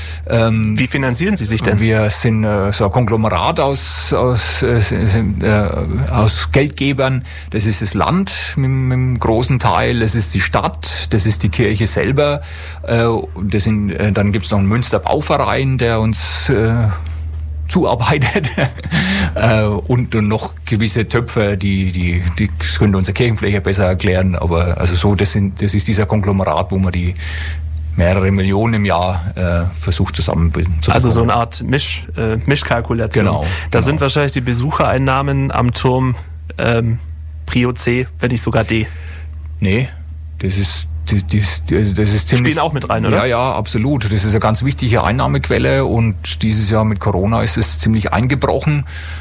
B: Ähm, Wie finanzieren Sie sich denn?
C: Wir sind äh, so ein Konglomerat aus, aus, äh, äh, aus Geldgebern. Das ist das Land mit, mit einem großen Teil, das ist die Stadt, das ist die Kirche selber. Äh, das sind, äh, dann gibt es noch einen Münsterbauverein, der uns äh, zuarbeitet äh, und, und noch gewisse Töpfe, die, die, die könnte unser Kirchenpfleger besser erklären. Aber also so, das, sind, das ist dieser Konglomerat, wo man die mehrere Millionen im Jahr äh, versucht zusammenzubekommen.
B: Also so eine Art Misch, äh, Mischkalkulation.
C: Genau.
B: Da
C: genau.
B: sind wahrscheinlich die Besuchereinnahmen am Turm ähm, Prio C, wenn nicht sogar D.
C: Nee, das ist Das, das, das ist ziemlich,
B: spielen auch mit rein, oder?
C: Ja, ja, absolut. Das ist eine ganz wichtige Einnahmequelle und dieses Jahr mit Corona ist es ziemlich eingebrochen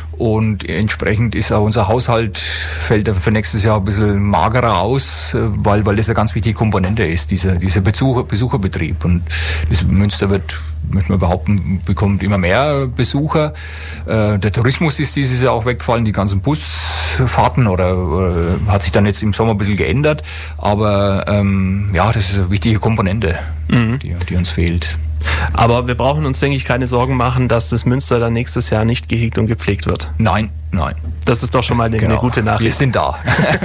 C: und entsprechend ist auch unser Haushalt, fällt für nächstes Jahr ein bisschen magerer aus, weil, weil das eine ganz wichtige Komponente ist, dieser, dieser Besucher, Besucherbetrieb. Und das Münster wird, möchte man behaupten, bekommt immer mehr Besucher. Der Tourismus ist dieses Jahr auch weggefallen, die ganzen Busfahrten oder, oder hat sich dann jetzt im Sommer ein bisschen geändert, aber ähm, ja, das ist eine wichtige Komponente, mhm. die, die uns fehlt.
B: Aber wir brauchen uns, denke ich, keine Sorgen machen, dass das Münster dann nächstes Jahr nicht gehegt und gepflegt wird.
C: Nein, nein.
B: Das ist doch schon mal eine,
C: genau.
B: eine gute Nachricht.
C: Wir sind da.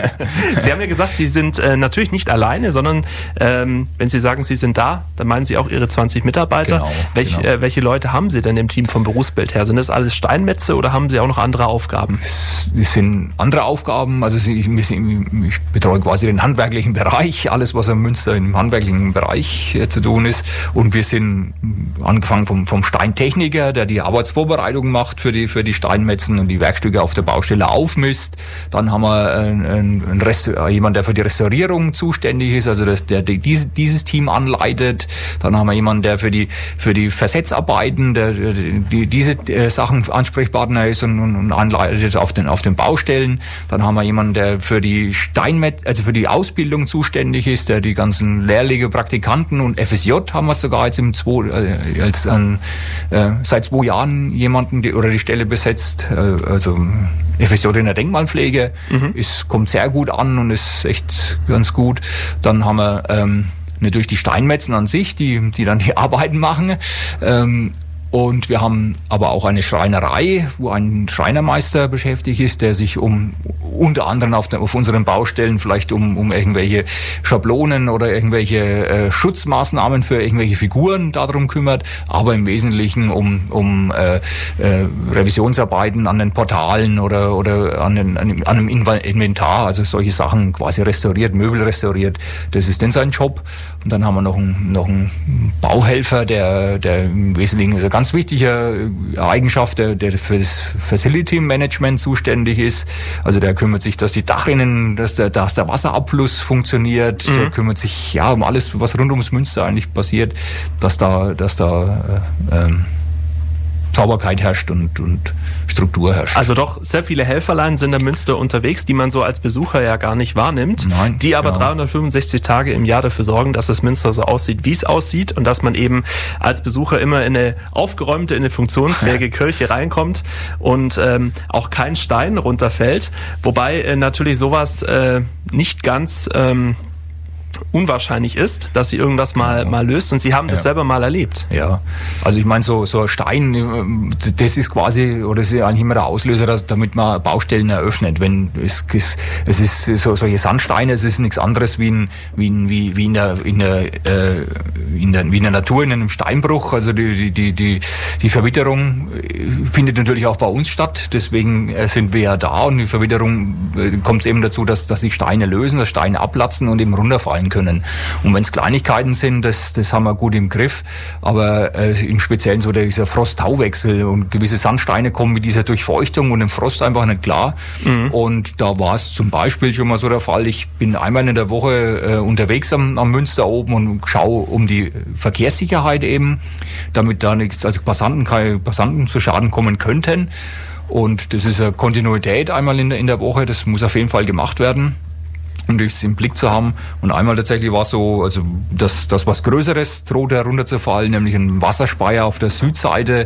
B: Sie haben ja gesagt, Sie sind äh, natürlich nicht alleine, sondern ähm, wenn Sie sagen, Sie sind da, dann meinen Sie auch Ihre zwanzig Mitarbeiter.
C: Genau,
B: Welch,
C: genau.
B: Äh, welche Leute haben Sie denn im Team vom Berufsbild her? Sind das alles Steinmetze oder haben Sie auch noch andere Aufgaben?
C: Es sind andere Aufgaben. Also ich, ich betreue quasi den handwerklichen Bereich, alles was in Münster im handwerklichen Bereich äh, zu tun ist. Und wir sind angefangen vom, vom Steintechniker, der die Arbeitsvorbereitung macht für die, für die Steinmetzen und die Werkstücke auf der Baustelle aufmisst. Dann haben wir einen, einen Rest, jemand, der für die Restaurierung zuständig ist, also das, der, der dieses, dieses Team anleitet. Dann haben wir jemanden, der für die für die Versetzarbeiten, der, der die, diese äh, Sachen Ansprechpartner ist und, und, und anleitet auf den auf den Baustellen. Dann haben wir jemanden, der für die Steinmet, also für die Ausbildung zuständig ist, der die ganzen Lehrlinge, Praktikanten und F S J haben wir sogar jetzt im zwei, äh, als an, äh, seit zwei Jahren jemanden, die, oder die Stelle besetzt, äh, also F S J in der Denkmalpflege, mhm. ist, kommt sehr gut an und ist echt ganz gut. Dann haben wir ähm, natürlich die Steinmetzen an sich, die, die dann die Arbeiten machen. Ähm, Und wir haben aber auch eine Schreinerei, wo ein Schreinermeister beschäftigt ist, der sich um unter anderem auf, der, auf unseren Baustellen vielleicht um, um irgendwelche Schablonen oder irgendwelche äh, Schutzmaßnahmen für irgendwelche Figuren darum kümmert, aber im Wesentlichen um, um äh, äh, Revisionsarbeiten an den Portalen oder, oder an, den, an einem Inventar, also solche Sachen quasi restauriert, Möbel restauriert. Das ist dann sein Job. Und dann haben wir noch einen, noch einen Bauhelfer, der, der im Wesentlichen ist ganz wichtige Eigenschaft, der, der für das Facility Management zuständig ist. Also der kümmert sich, dass die Dachrinnen, dass der, dass der Wasserabfluss funktioniert. Mhm. Der kümmert sich ja um alles, was rund ums Münster eigentlich passiert, dass da, dass da äh, ähm, Sauberkeit herrscht und, und Struktur herrscht.
B: Also doch sehr viele Helferlein sind in Münster unterwegs, die man so als Besucher ja gar nicht wahrnimmt,
C: Nein,
B: die aber
C: genau.
B: dreihundertfünfundsechzig Tage im Jahr dafür sorgen, dass das Münster so aussieht, wie es aussieht und dass man eben als Besucher immer in eine aufgeräumte, in eine funktionsfähige Kirche reinkommt und ähm, auch kein Stein runterfällt, wobei äh, natürlich sowas äh, nicht ganz ähm, unwahrscheinlich ist, dass sie irgendwas mal, mal löst und Sie haben das ja. selber mal erlebt.
C: Ja, also ich meine, so, so ein Stein, das ist quasi, oder das ist eigentlich immer der Auslöser, dass, damit man Baustellen eröffnet. Wenn es, es, es ist so, solche Sandsteine, es ist nichts anderes wie, ein, wie, ein, wie, wie, in der, in der, äh, in der, wie in der Natur, in einem Steinbruch. Also die, die, die, die Verwitterung findet natürlich auch bei uns statt, deswegen sind wir ja da und die Verwitterung kommt es eben dazu, dass, dass sich Steine lösen, dass Steine abplatzen und eben runterfallen können. Und wenn es Kleinigkeiten sind, das, das haben wir gut im Griff, aber äh, im Speziellen so dieser Frost-Tau-Wechsel und gewisse Sandsteine kommen mit dieser Durchfeuchtung und dem Frost einfach nicht klar. Mhm. Und da war es zum Beispiel schon mal so der Fall, ich bin einmal in der Woche äh, unterwegs am, am Münster oben und schaue um die Verkehrssicherheit eben, damit da nichts, also Passanten, keine Passanten zu Schaden kommen könnten. Und das ist eine Kontinuität einmal in der, in der Woche, das muss auf jeden Fall gemacht werden, um das im Blick zu haben. Und einmal tatsächlich war es so, also dass das was Größeres droht herunterzufallen, nämlich ein Wasserspeier auf der Südseite.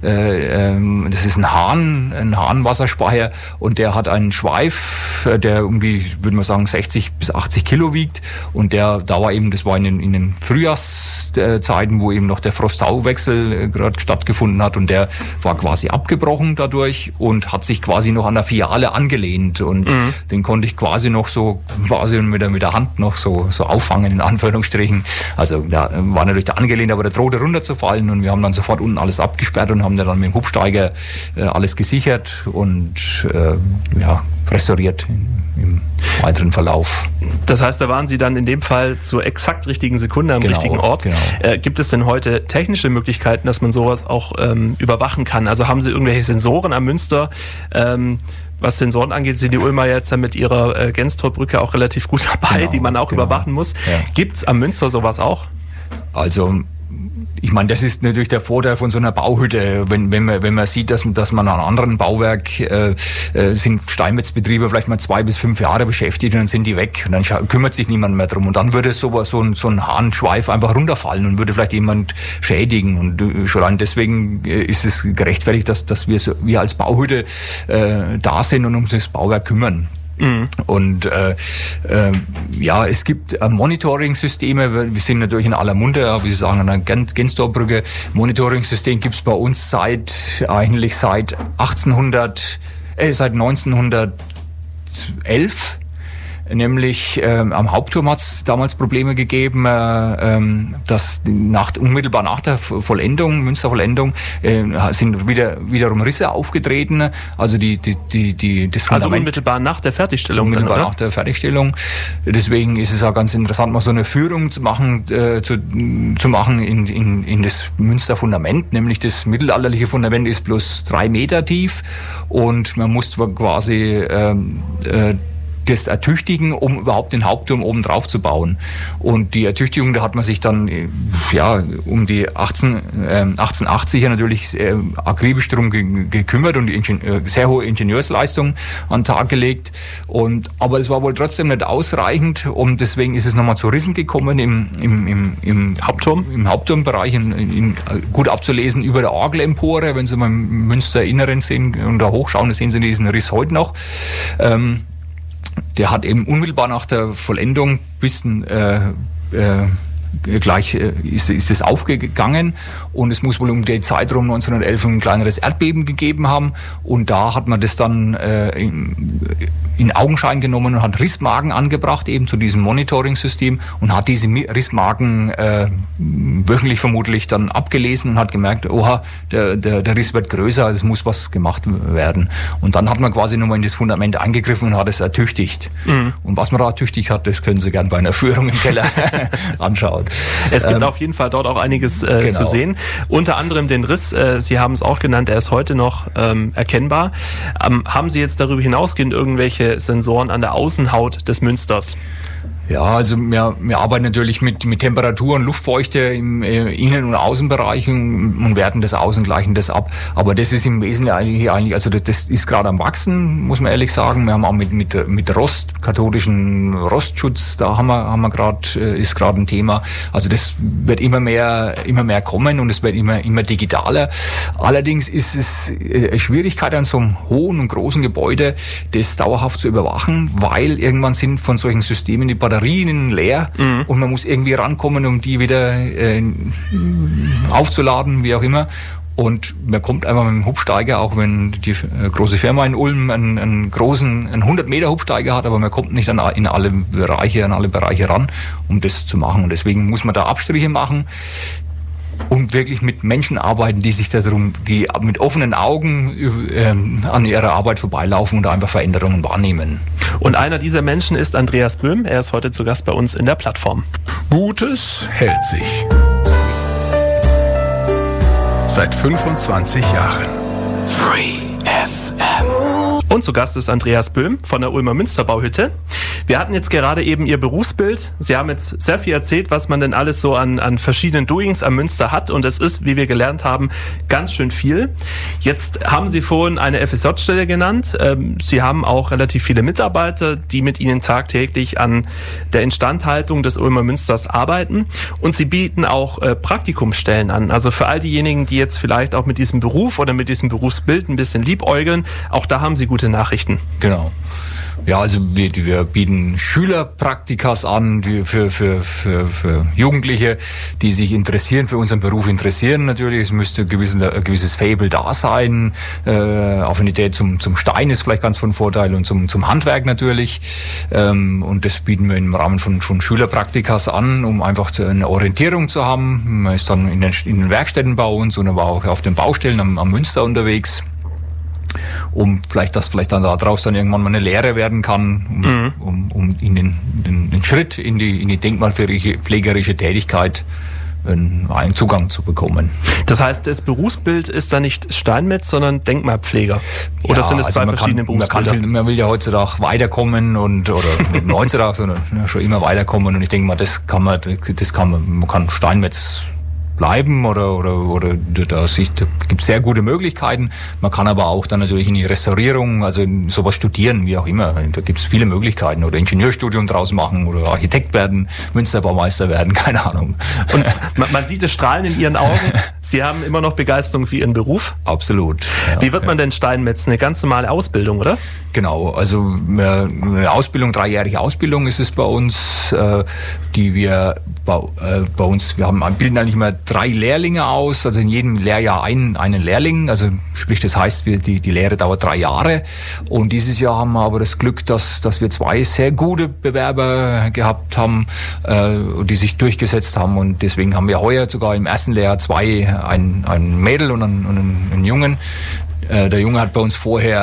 C: Äh, ähm, das ist ein Hahn, ein Hahnwasserspeier und der hat einen Schweif, der um die, würde man sagen, sechzig bis achtzig Kilo wiegt. Und der, da war eben, das war in den, in den Frühjahrszeiten, wo eben noch der Frost-Tau-Wechsel gerade stattgefunden hat und der war quasi abgebrochen dadurch und hat sich quasi noch an der Fiale angelehnt und mhm. den konnte ich quasi noch so quasi mit der, mit der Hand noch so, so auffangen, in Anführungsstrichen. Also da war natürlich der angelehnt, aber der drohte runterzufallen und wir haben dann sofort unten alles abgesperrt und haben dann mit dem Hubsteiger äh, alles gesichert und äh, ja, restauriert im weiteren Verlauf.
B: Das heißt, da waren Sie dann in dem Fall zur exakt richtigen Sekunde am
C: genau,
B: richtigen Ort.
C: Genau.
B: Äh, gibt es denn heute technische Möglichkeiten, dass man sowas auch ähm, überwachen kann? Also haben Sie irgendwelche Sensoren am Münster? Ähm, was Sensoren angeht, sind die Ulmer jetzt dann mit ihrer äh, Genstorbrücke auch relativ gut dabei, genau, die man auch genau. überwachen muss. Ja. Gibt es am Münster sowas auch?
C: Also ich meine, das ist natürlich der Vorteil von so einer Bauhütte, wenn, wenn, man, wenn man sieht, dass, dass man an einem anderen Bauwerk äh, äh, sind Steinmetzbetriebe vielleicht mal zwei bis fünf Jahre beschäftigt und dann sind die weg und dann scha- kümmert sich niemand mehr drum und dann würde so, so, ein, so ein Hahnschweif einfach runterfallen und würde vielleicht jemand schädigen und äh, schon allein deswegen äh, ist es gerechtfertigt, dass, dass wir, so, wir als Bauhütte äh, da sind und um das Bauwerk kümmern. Mhm. Und äh, äh, ja, es gibt äh, Monitoring-Systeme, wir sind natürlich in aller Munde, ja, wie Sie sagen, an der Genstorbrücke. Monitoring-System gibt es bei uns seit eigentlich seit achtzehnhundert äh, seit neunzehnhundertelf. Nämlich ähm, am Hauptturm hat es damals Probleme gegeben, äh, ähm, dass nach, unmittelbar nach der Vollendung, Münstervollendung, äh, sind wieder wiederum Risse aufgetreten. Also die, die, die, die das Fundament,
B: also unmittelbar nach der Fertigstellung.
C: Unmittelbar
B: dann,
C: nach der Fertigstellung. Deswegen ist es auch ganz interessant, mal so eine Führung zu machen, äh, zu, zu machen in, in, in das Münsterfundament. Nämlich das mittelalterliche Fundament ist bloß drei Meter tief und man muss quasi ähm, äh, das ertüchtigen, um überhaupt den Hauptturm oben drauf zu bauen. Und die Ertüchtigung, da hat man sich dann ja um die achtzehn, äh, achtzehnhundertachtziger natürlich äh, akribisch darum ge- gekümmert und die Ingen- äh, sehr hohe Ingenieursleistung an den Tag gelegt. Und, aber es war wohl trotzdem nicht ausreichend und deswegen ist es nochmal zu Rissen gekommen im, im, im, im Hauptturm, im Hauptturmbereich, in, in, gut abzulesen über der Orgelempore. Wenn Sie mal im Münster-Inneren sehen und da hochschauen, dann sehen Sie diesen Riss heute noch. Ähm, Der hat eben unmittelbar nach der Vollendung bis äh, äh, gleich äh, ist, ist es aufgegangen und es muss wohl um den Zeitraum neunzehnhundertelf ein kleineres Erdbeben gegeben haben und da hat man das dann äh, in, in Augenschein genommen und hat Rissmarken angebracht eben zu diesem Monitoring-System und hat diese Rissmarken äh, wöchentlich vermutlich dann abgelesen und hat gemerkt, oha, der, der, der Riss wird größer, es muss was gemacht werden. Und dann hat man quasi nochmal in das Fundament eingegriffen und hat es ertüchtigt. Mhm. Und was man da ertüchtigt hat, das können Sie gerne bei einer Führung im Keller anschauen.
B: Es gibt
C: ähm,
B: auf jeden Fall dort auch einiges äh,
C: genau.
B: zu sehen. Unter anderem den Riss, äh, Sie haben es auch genannt, er ist heute noch ähm, erkennbar. Ähm, haben Sie jetzt darüber hinausgehend irgendwelche Sensoren an der Außenhaut des Münsters?
C: Ja, also wir, wir arbeiten natürlich mit, mit Temperatur und Luftfeuchte im äh, Innen- und Außenbereich und, und werten das aus und gleichen das ab. Aber das ist im Wesentlichen eigentlich, eigentlich also das, das ist gerade am Wachsen, muss man ehrlich sagen. Wir haben auch mit, mit, mit Rost, kathodischen Rostschutz, da haben wir, haben wir gerade, äh, ist gerade ein Thema. Also das wird immer mehr, immer mehr kommen und es wird immer, immer digitaler. Allerdings ist es äh, eine Schwierigkeit an so einem hohen und großen Gebäude, das dauerhaft zu überwachen, weil irgendwann sind von solchen Systemen die Batterien leer mhm. und man muss irgendwie rankommen, um die wieder äh, aufzuladen, wie auch immer. Und man kommt einfach mit dem Hubsteiger, auch wenn die äh, große Firma in Ulm einen, einen großen, einen hundert Meter Hubsteiger hat, aber man kommt nicht an, in alle Bereiche, an alle Bereiche ran, um das zu machen. Und deswegen muss man da Abstriche machen und wirklich mit Menschen arbeiten, die sich darum, die mit offenen Augen ähm, an ihrer Arbeit vorbeilaufen und einfach Veränderungen wahrnehmen.
B: Und einer dieser Menschen ist Andreas Böhm. Er ist heute zu Gast bei uns in der Plattform.
E: Gutes hält sich. Seit fünfundzwanzig Jahren.
D: Free F M.
B: Und zu Gast ist Andreas Böhm von der Ulmer Münsterbauhütte. Wir hatten jetzt gerade eben Ihr Berufsbild. Sie haben jetzt sehr viel erzählt, was man denn alles so an, an verschiedenen Doings am Münster hat. Und es ist, wie wir gelernt haben, ganz schön viel. Jetzt haben Sie vorhin eine F S J-Stelle genannt. Sie haben auch relativ viele Mitarbeiter, die mit Ihnen tagtäglich an der Instandhaltung des Ulmer Münsters arbeiten. Und Sie bieten auch äh, Praktikumsstellen an. Also für all diejenigen, die jetzt vielleicht auch mit diesem Beruf oder mit diesem Berufsbild ein bisschen liebäugeln, auch da haben Sie gute Nachrichten.
C: Genau. Ja, also wir, wir bieten Schülerpraktikas an die für, für, für, für Jugendliche, die sich interessieren, für unseren Beruf interessieren natürlich. Es müsste ein gewisses, ein gewisses Faible da sein. Äh, Affinität zum, zum Stein ist vielleicht ganz von Vorteil und zum, zum Handwerk natürlich. Ähm, und das bieten wir im Rahmen von, von Schülerpraktikas an, um einfach eine Orientierung zu haben. Man ist dann in den, in den Werkstätten bei uns und aber auch auf den Baustellen am, am Münster unterwegs. Um vielleicht, dass vielleicht dann daraus dann irgendwann mal eine Lehre werden kann, um, mhm. um, um in den, den, den Schritt in die, in die denkmalpflegerische Tätigkeit einen Zugang zu bekommen.
B: Das heißt, das Berufsbild ist da nicht Steinmetz, sondern Denkmalpfleger? Oder ja, sind es also zwei verschiedene kann, Berufsbilder? Man, kann, man will ja heutzutage weiterkommen und oder nicht nur heutzutage, sondern ja, schon immer weiterkommen. Und ich denke mal, das kann man, das kann man, man kann Steinmetz bleiben oder oder oder da, sich, da gibt es sehr gute Möglichkeiten. Man kann aber auch dann natürlich in die Restaurierung, also in sowas studieren, wie auch immer. Da gibt es viele Möglichkeiten oder Ingenieurstudium draus machen oder Architekt werden, Münsterbaumeister werden, keine Ahnung. Und man, man sieht das Strahlen in Ihren Augen. Sie haben immer noch Begeisterung für Ihren Beruf?
C: Absolut. Ja,
B: Wie wird man
C: ja.
B: denn Steinmetz? Eine ganz normale Ausbildung, oder?
C: Genau, also eine Ausbildung, dreijährige Ausbildung ist es bei uns, äh, die wir bei, äh, bei uns, wir haben, bilden eigentlich immer drei Lehrlinge aus, also in jedem Lehrjahr einen, einen Lehrling, also sprich, das heißt, wir, die, die Lehre dauert drei Jahre und dieses Jahr haben wir aber das Glück, dass, dass wir zwei sehr gute Bewerber gehabt haben, äh, die sich durchgesetzt haben und deswegen haben wir heuer sogar im ersten Lehrjahr zwei, ein, ein Mädel und einen, und einen, einen Jungen. Der Junge hat bei uns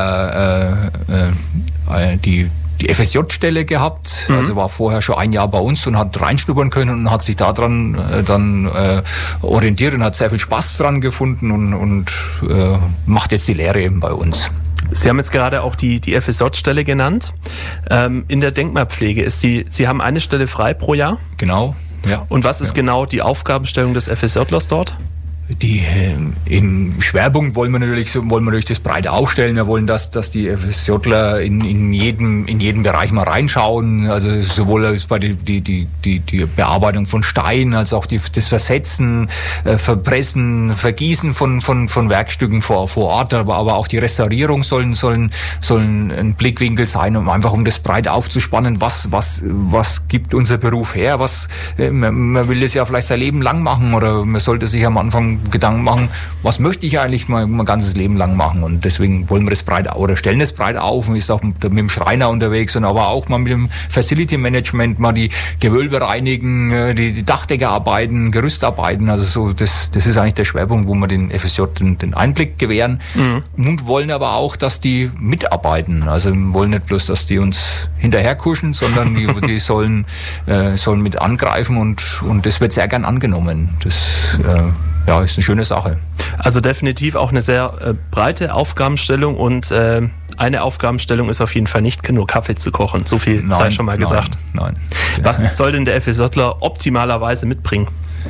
C: vorher äh, äh, die, die F S J-Stelle gehabt, mhm. also war vorher schon ein Jahr bei uns und hat reinschnuppern können und hat sich daran äh, dann äh, orientiert und hat sehr viel Spaß dran gefunden und, und äh, macht jetzt die Lehre eben bei uns.
B: Sie haben jetzt gerade auch die, die F S J-Stelle genannt. Ähm, in der Denkmalpflege ist die, Sie haben eine Stelle frei pro Jahr?
C: Genau, ja.
B: Und was ist
C: ja.
B: genau die Aufgabenstellung des F S J-Lers dort?
C: Die, äh, im Schwerpunkt wollen wir natürlich so, wollen wir natürlich das breit aufstellen. Wir wollen, dass, dass die FSJler in, in jedem, in jedem Bereich mal reinschauen. Also sowohl bei die, die, die, die, die Bearbeitung von Stein, als auch die, das Versetzen, äh, Verpressen, Vergießen von, von, von Werkstücken vor, vor Ort, aber, aber auch die Restaurierung sollen, sollen, sollen ein Blickwinkel sein, um einfach um das breit aufzuspannen. Was, was, was gibt unser Beruf her? Was, äh, man, man will das ja vielleicht sein Leben lang machen oder man sollte sich am Anfang Gedanken machen, was möchte ich eigentlich mal mein ganzes Leben lang machen und deswegen wollen wir das breit oder stellen das breit auf und ist auch mit dem Schreiner unterwegs und aber auch mal mit dem Facility Management mal die Gewölbe reinigen, die, die Dachdeckerarbeiten, Gerüstarbeiten, also so das, das ist eigentlich der Schwerpunkt, wo wir den F S J den, den Einblick gewähren mhm. und wollen aber auch, dass die mitarbeiten, also wir wollen nicht bloß, dass die uns hinterherkuschen, sondern die, die sollen, äh, sollen mit angreifen und, und das wird sehr gern angenommen. Das äh, ja, ist eine schöne Sache.
B: Also definitiv auch eine sehr äh, breite Aufgabenstellung und äh, eine Aufgabenstellung ist auf jeden Fall nicht nur Kaffee zu kochen. So viel
C: nein,
B: sei schon mal gesagt.
C: Nein, nein.
B: Was soll denn der FSJler optimalerweise mitbringen?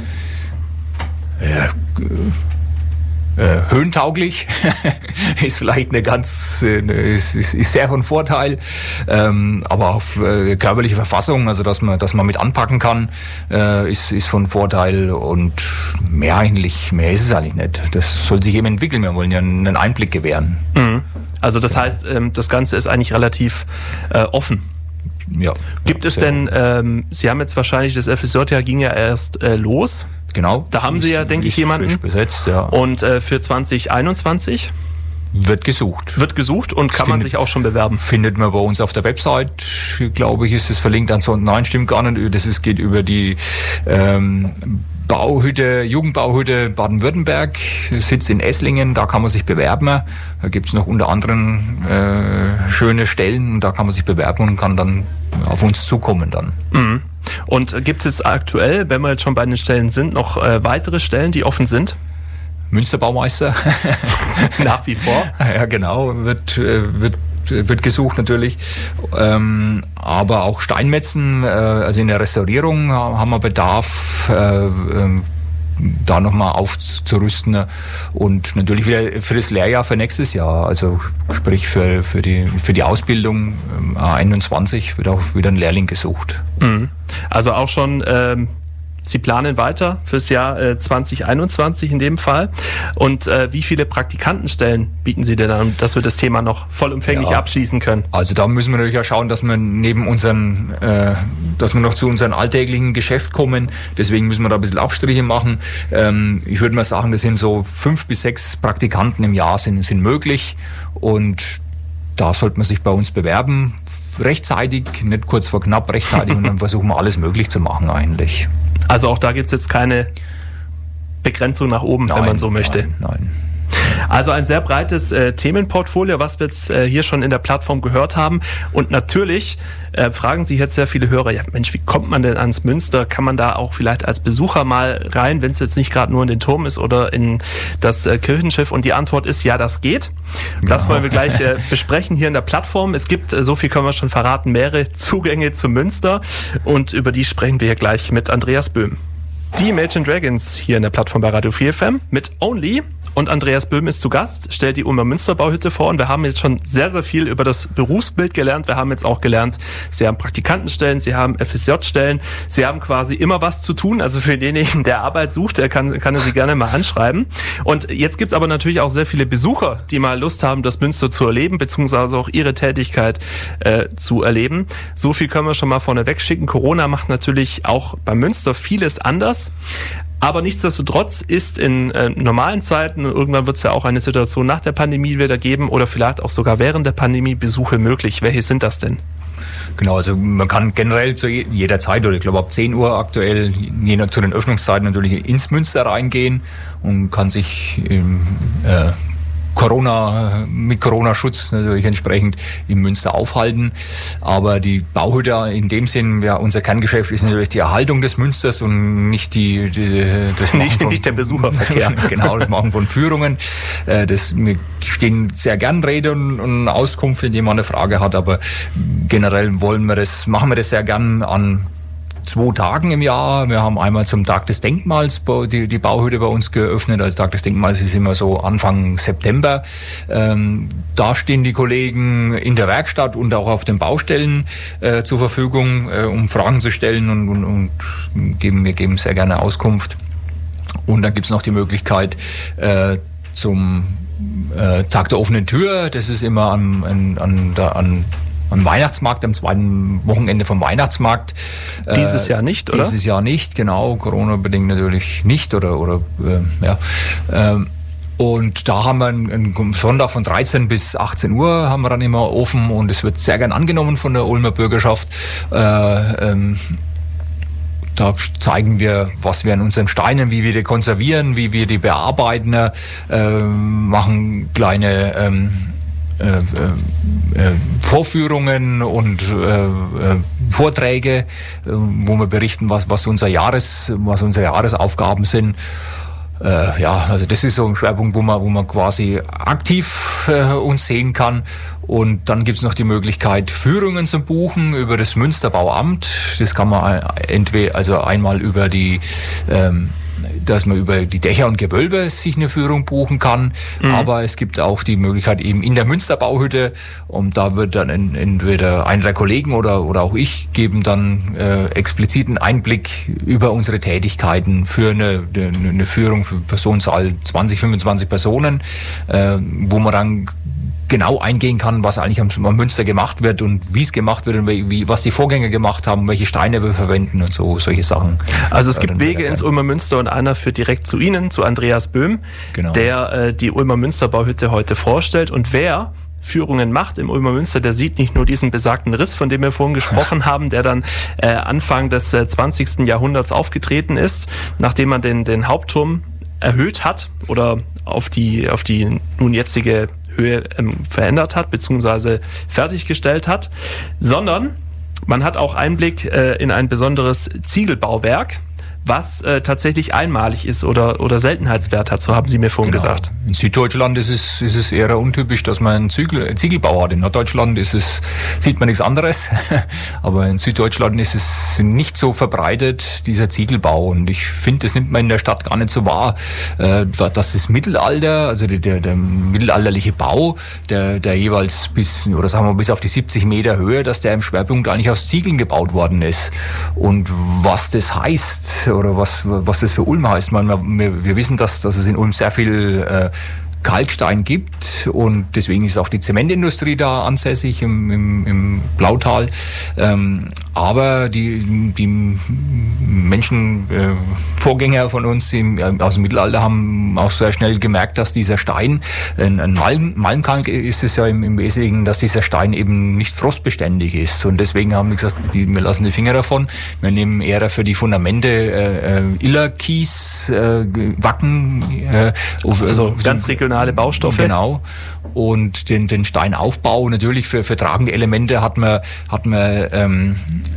C: Ja, äh, höhentauglich ist vielleicht eine ganz, äh, ist, ist, ist sehr von Vorteil, ähm, aber auf äh, körperliche Verfassung, also dass man, dass man mit anpacken kann, äh, ist, ist von Vorteil und mehr eigentlich, mehr ist es eigentlich nicht. Das soll sich eben entwickeln, wir wollen ja einen Einblick gewähren.
B: Mhm. Also das heißt, ähm, das Ganze ist eigentlich relativ äh, offen.
C: Ja.
B: Gibt es denn, ähm, Sie haben jetzt wahrscheinlich, das F S J-Jahr ging ja erst äh, los.
C: Genau.
B: Da haben Sie ja, denke ich, jemanden.
C: Frisch besetzt, ja.
B: Und äh, für zwanzig einundzwanzig?
C: Wird gesucht.
B: Wird gesucht und kann
C: findet,
B: man sich auch schon bewerben?
C: Findet man bei uns auf der Website, glaube ich, ist es verlinkt. Ansonsten, nein, stimmt gar nicht. Das ist, geht über die ähm, Bauhütte, Jugendbauhütte Baden-Württemberg, sitzt in Esslingen, da kann man sich bewerben. Da gibt es noch unter anderem äh, schöne Stellen und da kann man sich bewerben und kann dann auf uns zukommen dann.
B: Mhm. Und gibt es jetzt aktuell, wenn wir jetzt schon bei den Stellen sind, noch äh, weitere Stellen, die offen sind?
C: Münsterbaumeister.
B: Nach wie vor.
C: Ja, genau, wird, wird, wird gesucht natürlich. Ähm, aber auch Steinmetzen, äh, also in der Restaurierung haben wir Bedarf, äh, äh, da nochmal aufzurüsten und natürlich wieder für das Lehrjahr für nächstes Jahr, also sprich für, für, die, für die Ausbildung äh, einundzwanzig wird auch wieder ein Lehrling gesucht.
B: Mhm. Also auch schon, ähm, Sie planen weiter fürs Jahr äh, zwanzig einundzwanzig in dem Fall. Und äh, wie viele Praktikantenstellen bieten Sie denn an, dass wir das Thema noch vollumfänglich
C: ja,
B: abschließen können?
C: Also da müssen wir natürlich auch schauen, dass wir neben unseren, äh, dass wir noch zu unserem alltäglichen Geschäft kommen. Deswegen müssen wir da ein bisschen Abstriche machen. Ähm, ich würde mal sagen, das sind so fünf bis sechs Praktikanten im Jahr sind, sind möglich. Und da sollte man sich bei uns bewerben. Rechtzeitig, nicht kurz vor knapp, rechtzeitig. Und dann versuchen wir alles möglich zu machen eigentlich.
B: Also auch da gibt es jetzt keine Begrenzung nach oben,
C: nein,
B: wenn man so möchte.
C: Nein, nein.
B: Also ein sehr breites äh, Themenportfolio, was wir jetzt äh, hier schon in der Plattform gehört haben. Und natürlich äh, fragen sich jetzt sehr viele Hörer, ja Mensch, wie kommt man denn ans Münster? Kann man da auch vielleicht als Besucher mal rein, wenn es jetzt nicht gerade nur in den Turm ist oder in das äh, Kirchenschiff? Und die Antwort ist, ja, das geht. Das
C: genau.
B: wollen wir gleich äh, besprechen hier in der Plattform. Es gibt, äh, so viel können wir schon verraten, mehrere Zugänge zum Münster. Und über die sprechen wir hier gleich mit Andreas Böhm. Die Imagine Dragons hier in der Plattform bei Radio vier F M mit Only. und Andreas Böhm ist zu Gast, stellt die Ulmer Münsterbauhütte vor und wir haben jetzt schon sehr, sehr viel über das Berufsbild gelernt. Wir haben jetzt auch gelernt, Sie haben Praktikantenstellen, Sie haben F S J-Stellen, Sie haben quasi immer was zu tun. Also für denjenigen, der Arbeit sucht, der kann, kann er Sie gerne mal anschreiben. Und jetzt gibt's aber natürlich auch sehr viele Besucher, die mal Lust haben, das Münster zu erleben, beziehungsweise auch ihre Tätigkeit äh, zu erleben. So viel können wir schon mal vorneweg schicken. Corona macht natürlich auch bei Münster vieles anders. Aber nichtsdestotrotz ist in äh, normalen Zeiten, irgendwann wird es ja auch eine Situation nach der Pandemie wieder geben oder vielleicht auch sogar während der Pandemie Besuche möglich. Welche sind das denn?
C: Genau, also man kann generell zu jeder Zeit, oder ich glaube ab zehn Uhr aktuell, je nach zu den Öffnungszeiten natürlich ins Münster reingehen und kann sich im äh, Corona, mit Corona-Schutz natürlich entsprechend im Münster aufhalten. Aber die Bauhütte in dem Sinn, ja, unser Kerngeschäft ist natürlich die Erhaltung des Münsters und nicht die, die das Machen
B: nicht,
C: von,
B: nicht der Besucherverkehr.
C: Genau, das Machen von Führungen. Das, wir stehen sehr gern Rede und, und Auskunft, indem man eine Frage hat, aber generell wollen wir das, machen wir das sehr gern an zwei Tagen im Jahr. Wir haben einmal zum Tag des Denkmals die, die Bauhütte bei uns geöffnet. Also Tag des Denkmals ist immer so Anfang September. Ähm, da stehen die Kollegen in der Werkstatt und auch auf den Baustellen äh, zur Verfügung, äh, um Fragen zu stellen und, und, und geben, wir geben sehr gerne Auskunft. Und dann gibt's noch die Möglichkeit äh, zum äh, Tag der offenen Tür. Das ist immer an, an, an, an am Weihnachtsmarkt, am zweiten Wochenende vom Weihnachtsmarkt.
B: Dieses Jahr nicht, oder?
C: Dieses Jahr nicht, genau. Corona-bedingt natürlich nicht, oder, oder äh, ja. Ähm, und da haben wir einen, einen Sonntag von dreizehn bis achtzehn Uhr haben wir dann immer offen und es wird sehr gern angenommen von der Ulmer Bürgerschaft. Äh, ähm, Da zeigen wir, was wir an unseren Steinen, wie wir die konservieren, wie wir die bearbeiten, äh, machen kleine ähm, Äh, äh, Vorführungen und äh, äh, Vorträge, äh, wo wir berichten, was, was unser Jahres, was unsere Jahresaufgaben sind. Äh, ja, also das ist so ein Schwerpunkt, wo man, wo man quasi aktiv äh, uns sehen kann. Und dann gibt's noch die Möglichkeit, Führungen zu buchen über das Münsterbauamt. Das kann man entweder, also einmal über die ähm, dass man über die Dächer und Gewölbe sich eine Führung buchen kann. Mhm. Aber es gibt auch die Möglichkeit eben in der Münsterbauhütte und da wird dann entweder einer der Kollegen oder, oder auch ich geben dann äh, expliziten Einblick über unsere Tätigkeiten für eine, eine, eine Führung für Personenzahl zwanzig, fünfundzwanzig Personen, äh, wo man dann genau eingehen kann, was eigentlich am, am Münster gemacht wird und wie es gemacht wird und wie, was die Vorgänger gemacht haben, welche Steine wir verwenden und so, solche Sachen.
B: Also es gibt Wege ins Ulmer Münster und einer führt direkt zu Ihnen, zu Andreas Böhm, genau, der äh, die Ulmer Münsterbauhütte heute vorstellt. Und wer Führungen macht im Ulmer Münster, der sieht nicht nur diesen besagten Riss, von dem wir vorhin gesprochen haben, der dann äh, Anfang des äh, zwanzigsten Jahrhunderts aufgetreten ist, nachdem man den, den Hauptturm erhöht hat oder auf die, auf die nun jetzige Höhe ähm, verändert hat, beziehungsweise fertiggestellt hat, sondern man hat auch Einblick äh, in ein besonderes Ziegelbauwerk, was äh, tatsächlich einmalig ist oder, oder Seltenheitswert hat, so haben Sie mir vorhin
C: genau.
B: gesagt.
C: In Süddeutschland ist es, ist es eher untypisch, dass man einen Ziegel, Ziegelbau hat. In Norddeutschland ist es, sieht man nichts anderes, aber in Süddeutschland ist es nicht so verbreitet, dieser Ziegelbau. Und ich finde, das nimmt man in der Stadt gar nicht so wahr, äh, dass das Mittelalter, also der, der, der mittelalterliche Bau, der, der jeweils bis, oder sagen wir bis auf die siebzig Meter Höhe, dass der im Schwerpunkt eigentlich aus Ziegeln gebaut worden ist. Und was das heißt, oder was, was das für Ulm heißt. Man, wir, wir wissen, dass, dass es in Ulm sehr viel äh, Kalkstein gibt und deswegen ist auch die Zementindustrie da ansässig im, im, im Blautal. Ähm, aber die, die Menschen, äh, Vorgänger von uns im, äh, aus dem Mittelalter haben auch sehr schnell gemerkt, dass dieser Stein, ein, ein Malm, Malmkalk ist es ja im, im Wesentlichen, dass dieser Stein eben nicht frostbeständig ist. Und deswegen haben wir gesagt, die, wir lassen die Finger davon. Wir nehmen eher für die Fundamente äh, Illerkies, äh, Wacken. Äh, auf,
B: also ganz regionale Baustoffe.
C: Genau. Und den, den Steinaufbau natürlich für, für tragende Elemente hat man, hat man ähm,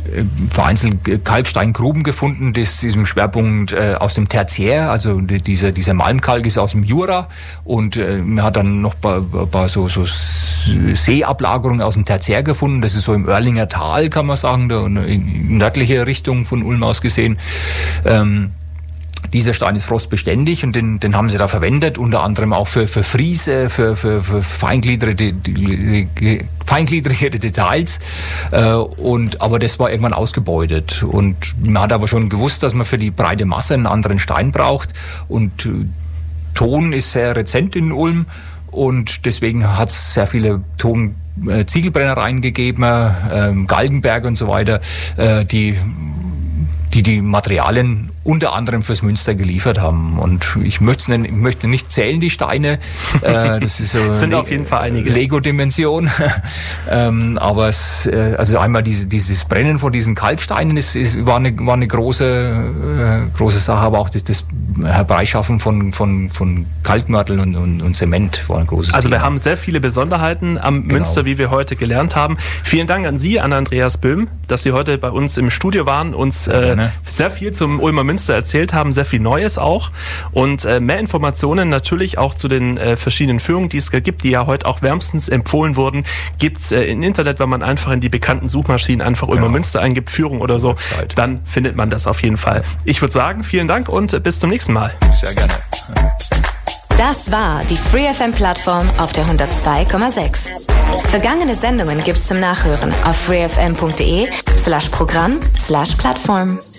C: vereinzelt Kalksteingruben gefunden, das diesem Schwerpunkt äh, aus dem Tertiär, also die, dieser, dieser Malmkalk ist aus dem Jura und äh, man hat dann noch paar, paar so, so Seeablagerungen aus dem Tertiär gefunden, das ist so im Oerlinger Tal, kann man sagen, da in nördliche Richtung von Ulm aus gesehen. Ähm, Dieser Stein ist frostbeständig und den, den haben sie da verwendet, unter anderem auch für, für Friese, für, für, für feingliedrige, feingliedrige Details. Und, aber das war irgendwann ausgebeutet. Und man hat aber schon gewusst, dass man für die breite Masse einen anderen Stein braucht. Und Ton ist sehr rezent in Ulm und deswegen hat es sehr viele Ton Ziegelbrennereien gegeben, ähm, Galgenberg und so weiter, äh, die, die die Materialien unter anderem fürs Münster geliefert haben. Und ich möchte, ich möchte nicht zählen, die Steine. Äh, das ist so
B: sind auf jeden Fall einige.
C: Lego-Dimension. ähm, aber es, äh, also einmal diese, dieses Brennen von diesen Kalksteinen ist, ist, war, eine, war eine große, äh, große Sache, aber auch das, das Herbeischaffen von, von, von Kalkmörtel und, und, und Zement war ein großes
B: Also
C: Thema.
B: wir haben sehr viele Besonderheiten am
C: Genau.
B: Münster, wie wir heute gelernt haben. Vielen Dank an Sie, an Andreas Böhm, dass Sie heute bei uns im Studio waren, uns äh, sehr viel zum Ulmer Münster erzählt haben, sehr viel Neues auch und äh, mehr Informationen natürlich auch zu den äh, verschiedenen Führungen, die es gibt, die ja heute auch wärmstens empfohlen wurden, gibt es äh, im Internet, wenn man einfach in die bekannten Suchmaschinen einfach Ulmer
C: Genau.
B: Münster eingibt, Führung oder so,
C: Website.
B: Dann findet man das auf jeden Fall. Ich würde sagen, vielen Dank und äh, bis zum nächsten Mal.
C: Sehr gerne.
A: Das war die Free F M-Plattform auf der hundertzwei Komma sechs. Vergangene Sendungen gibt's zum Nachhören auf freefm punkt de slash Programm slash Plattform.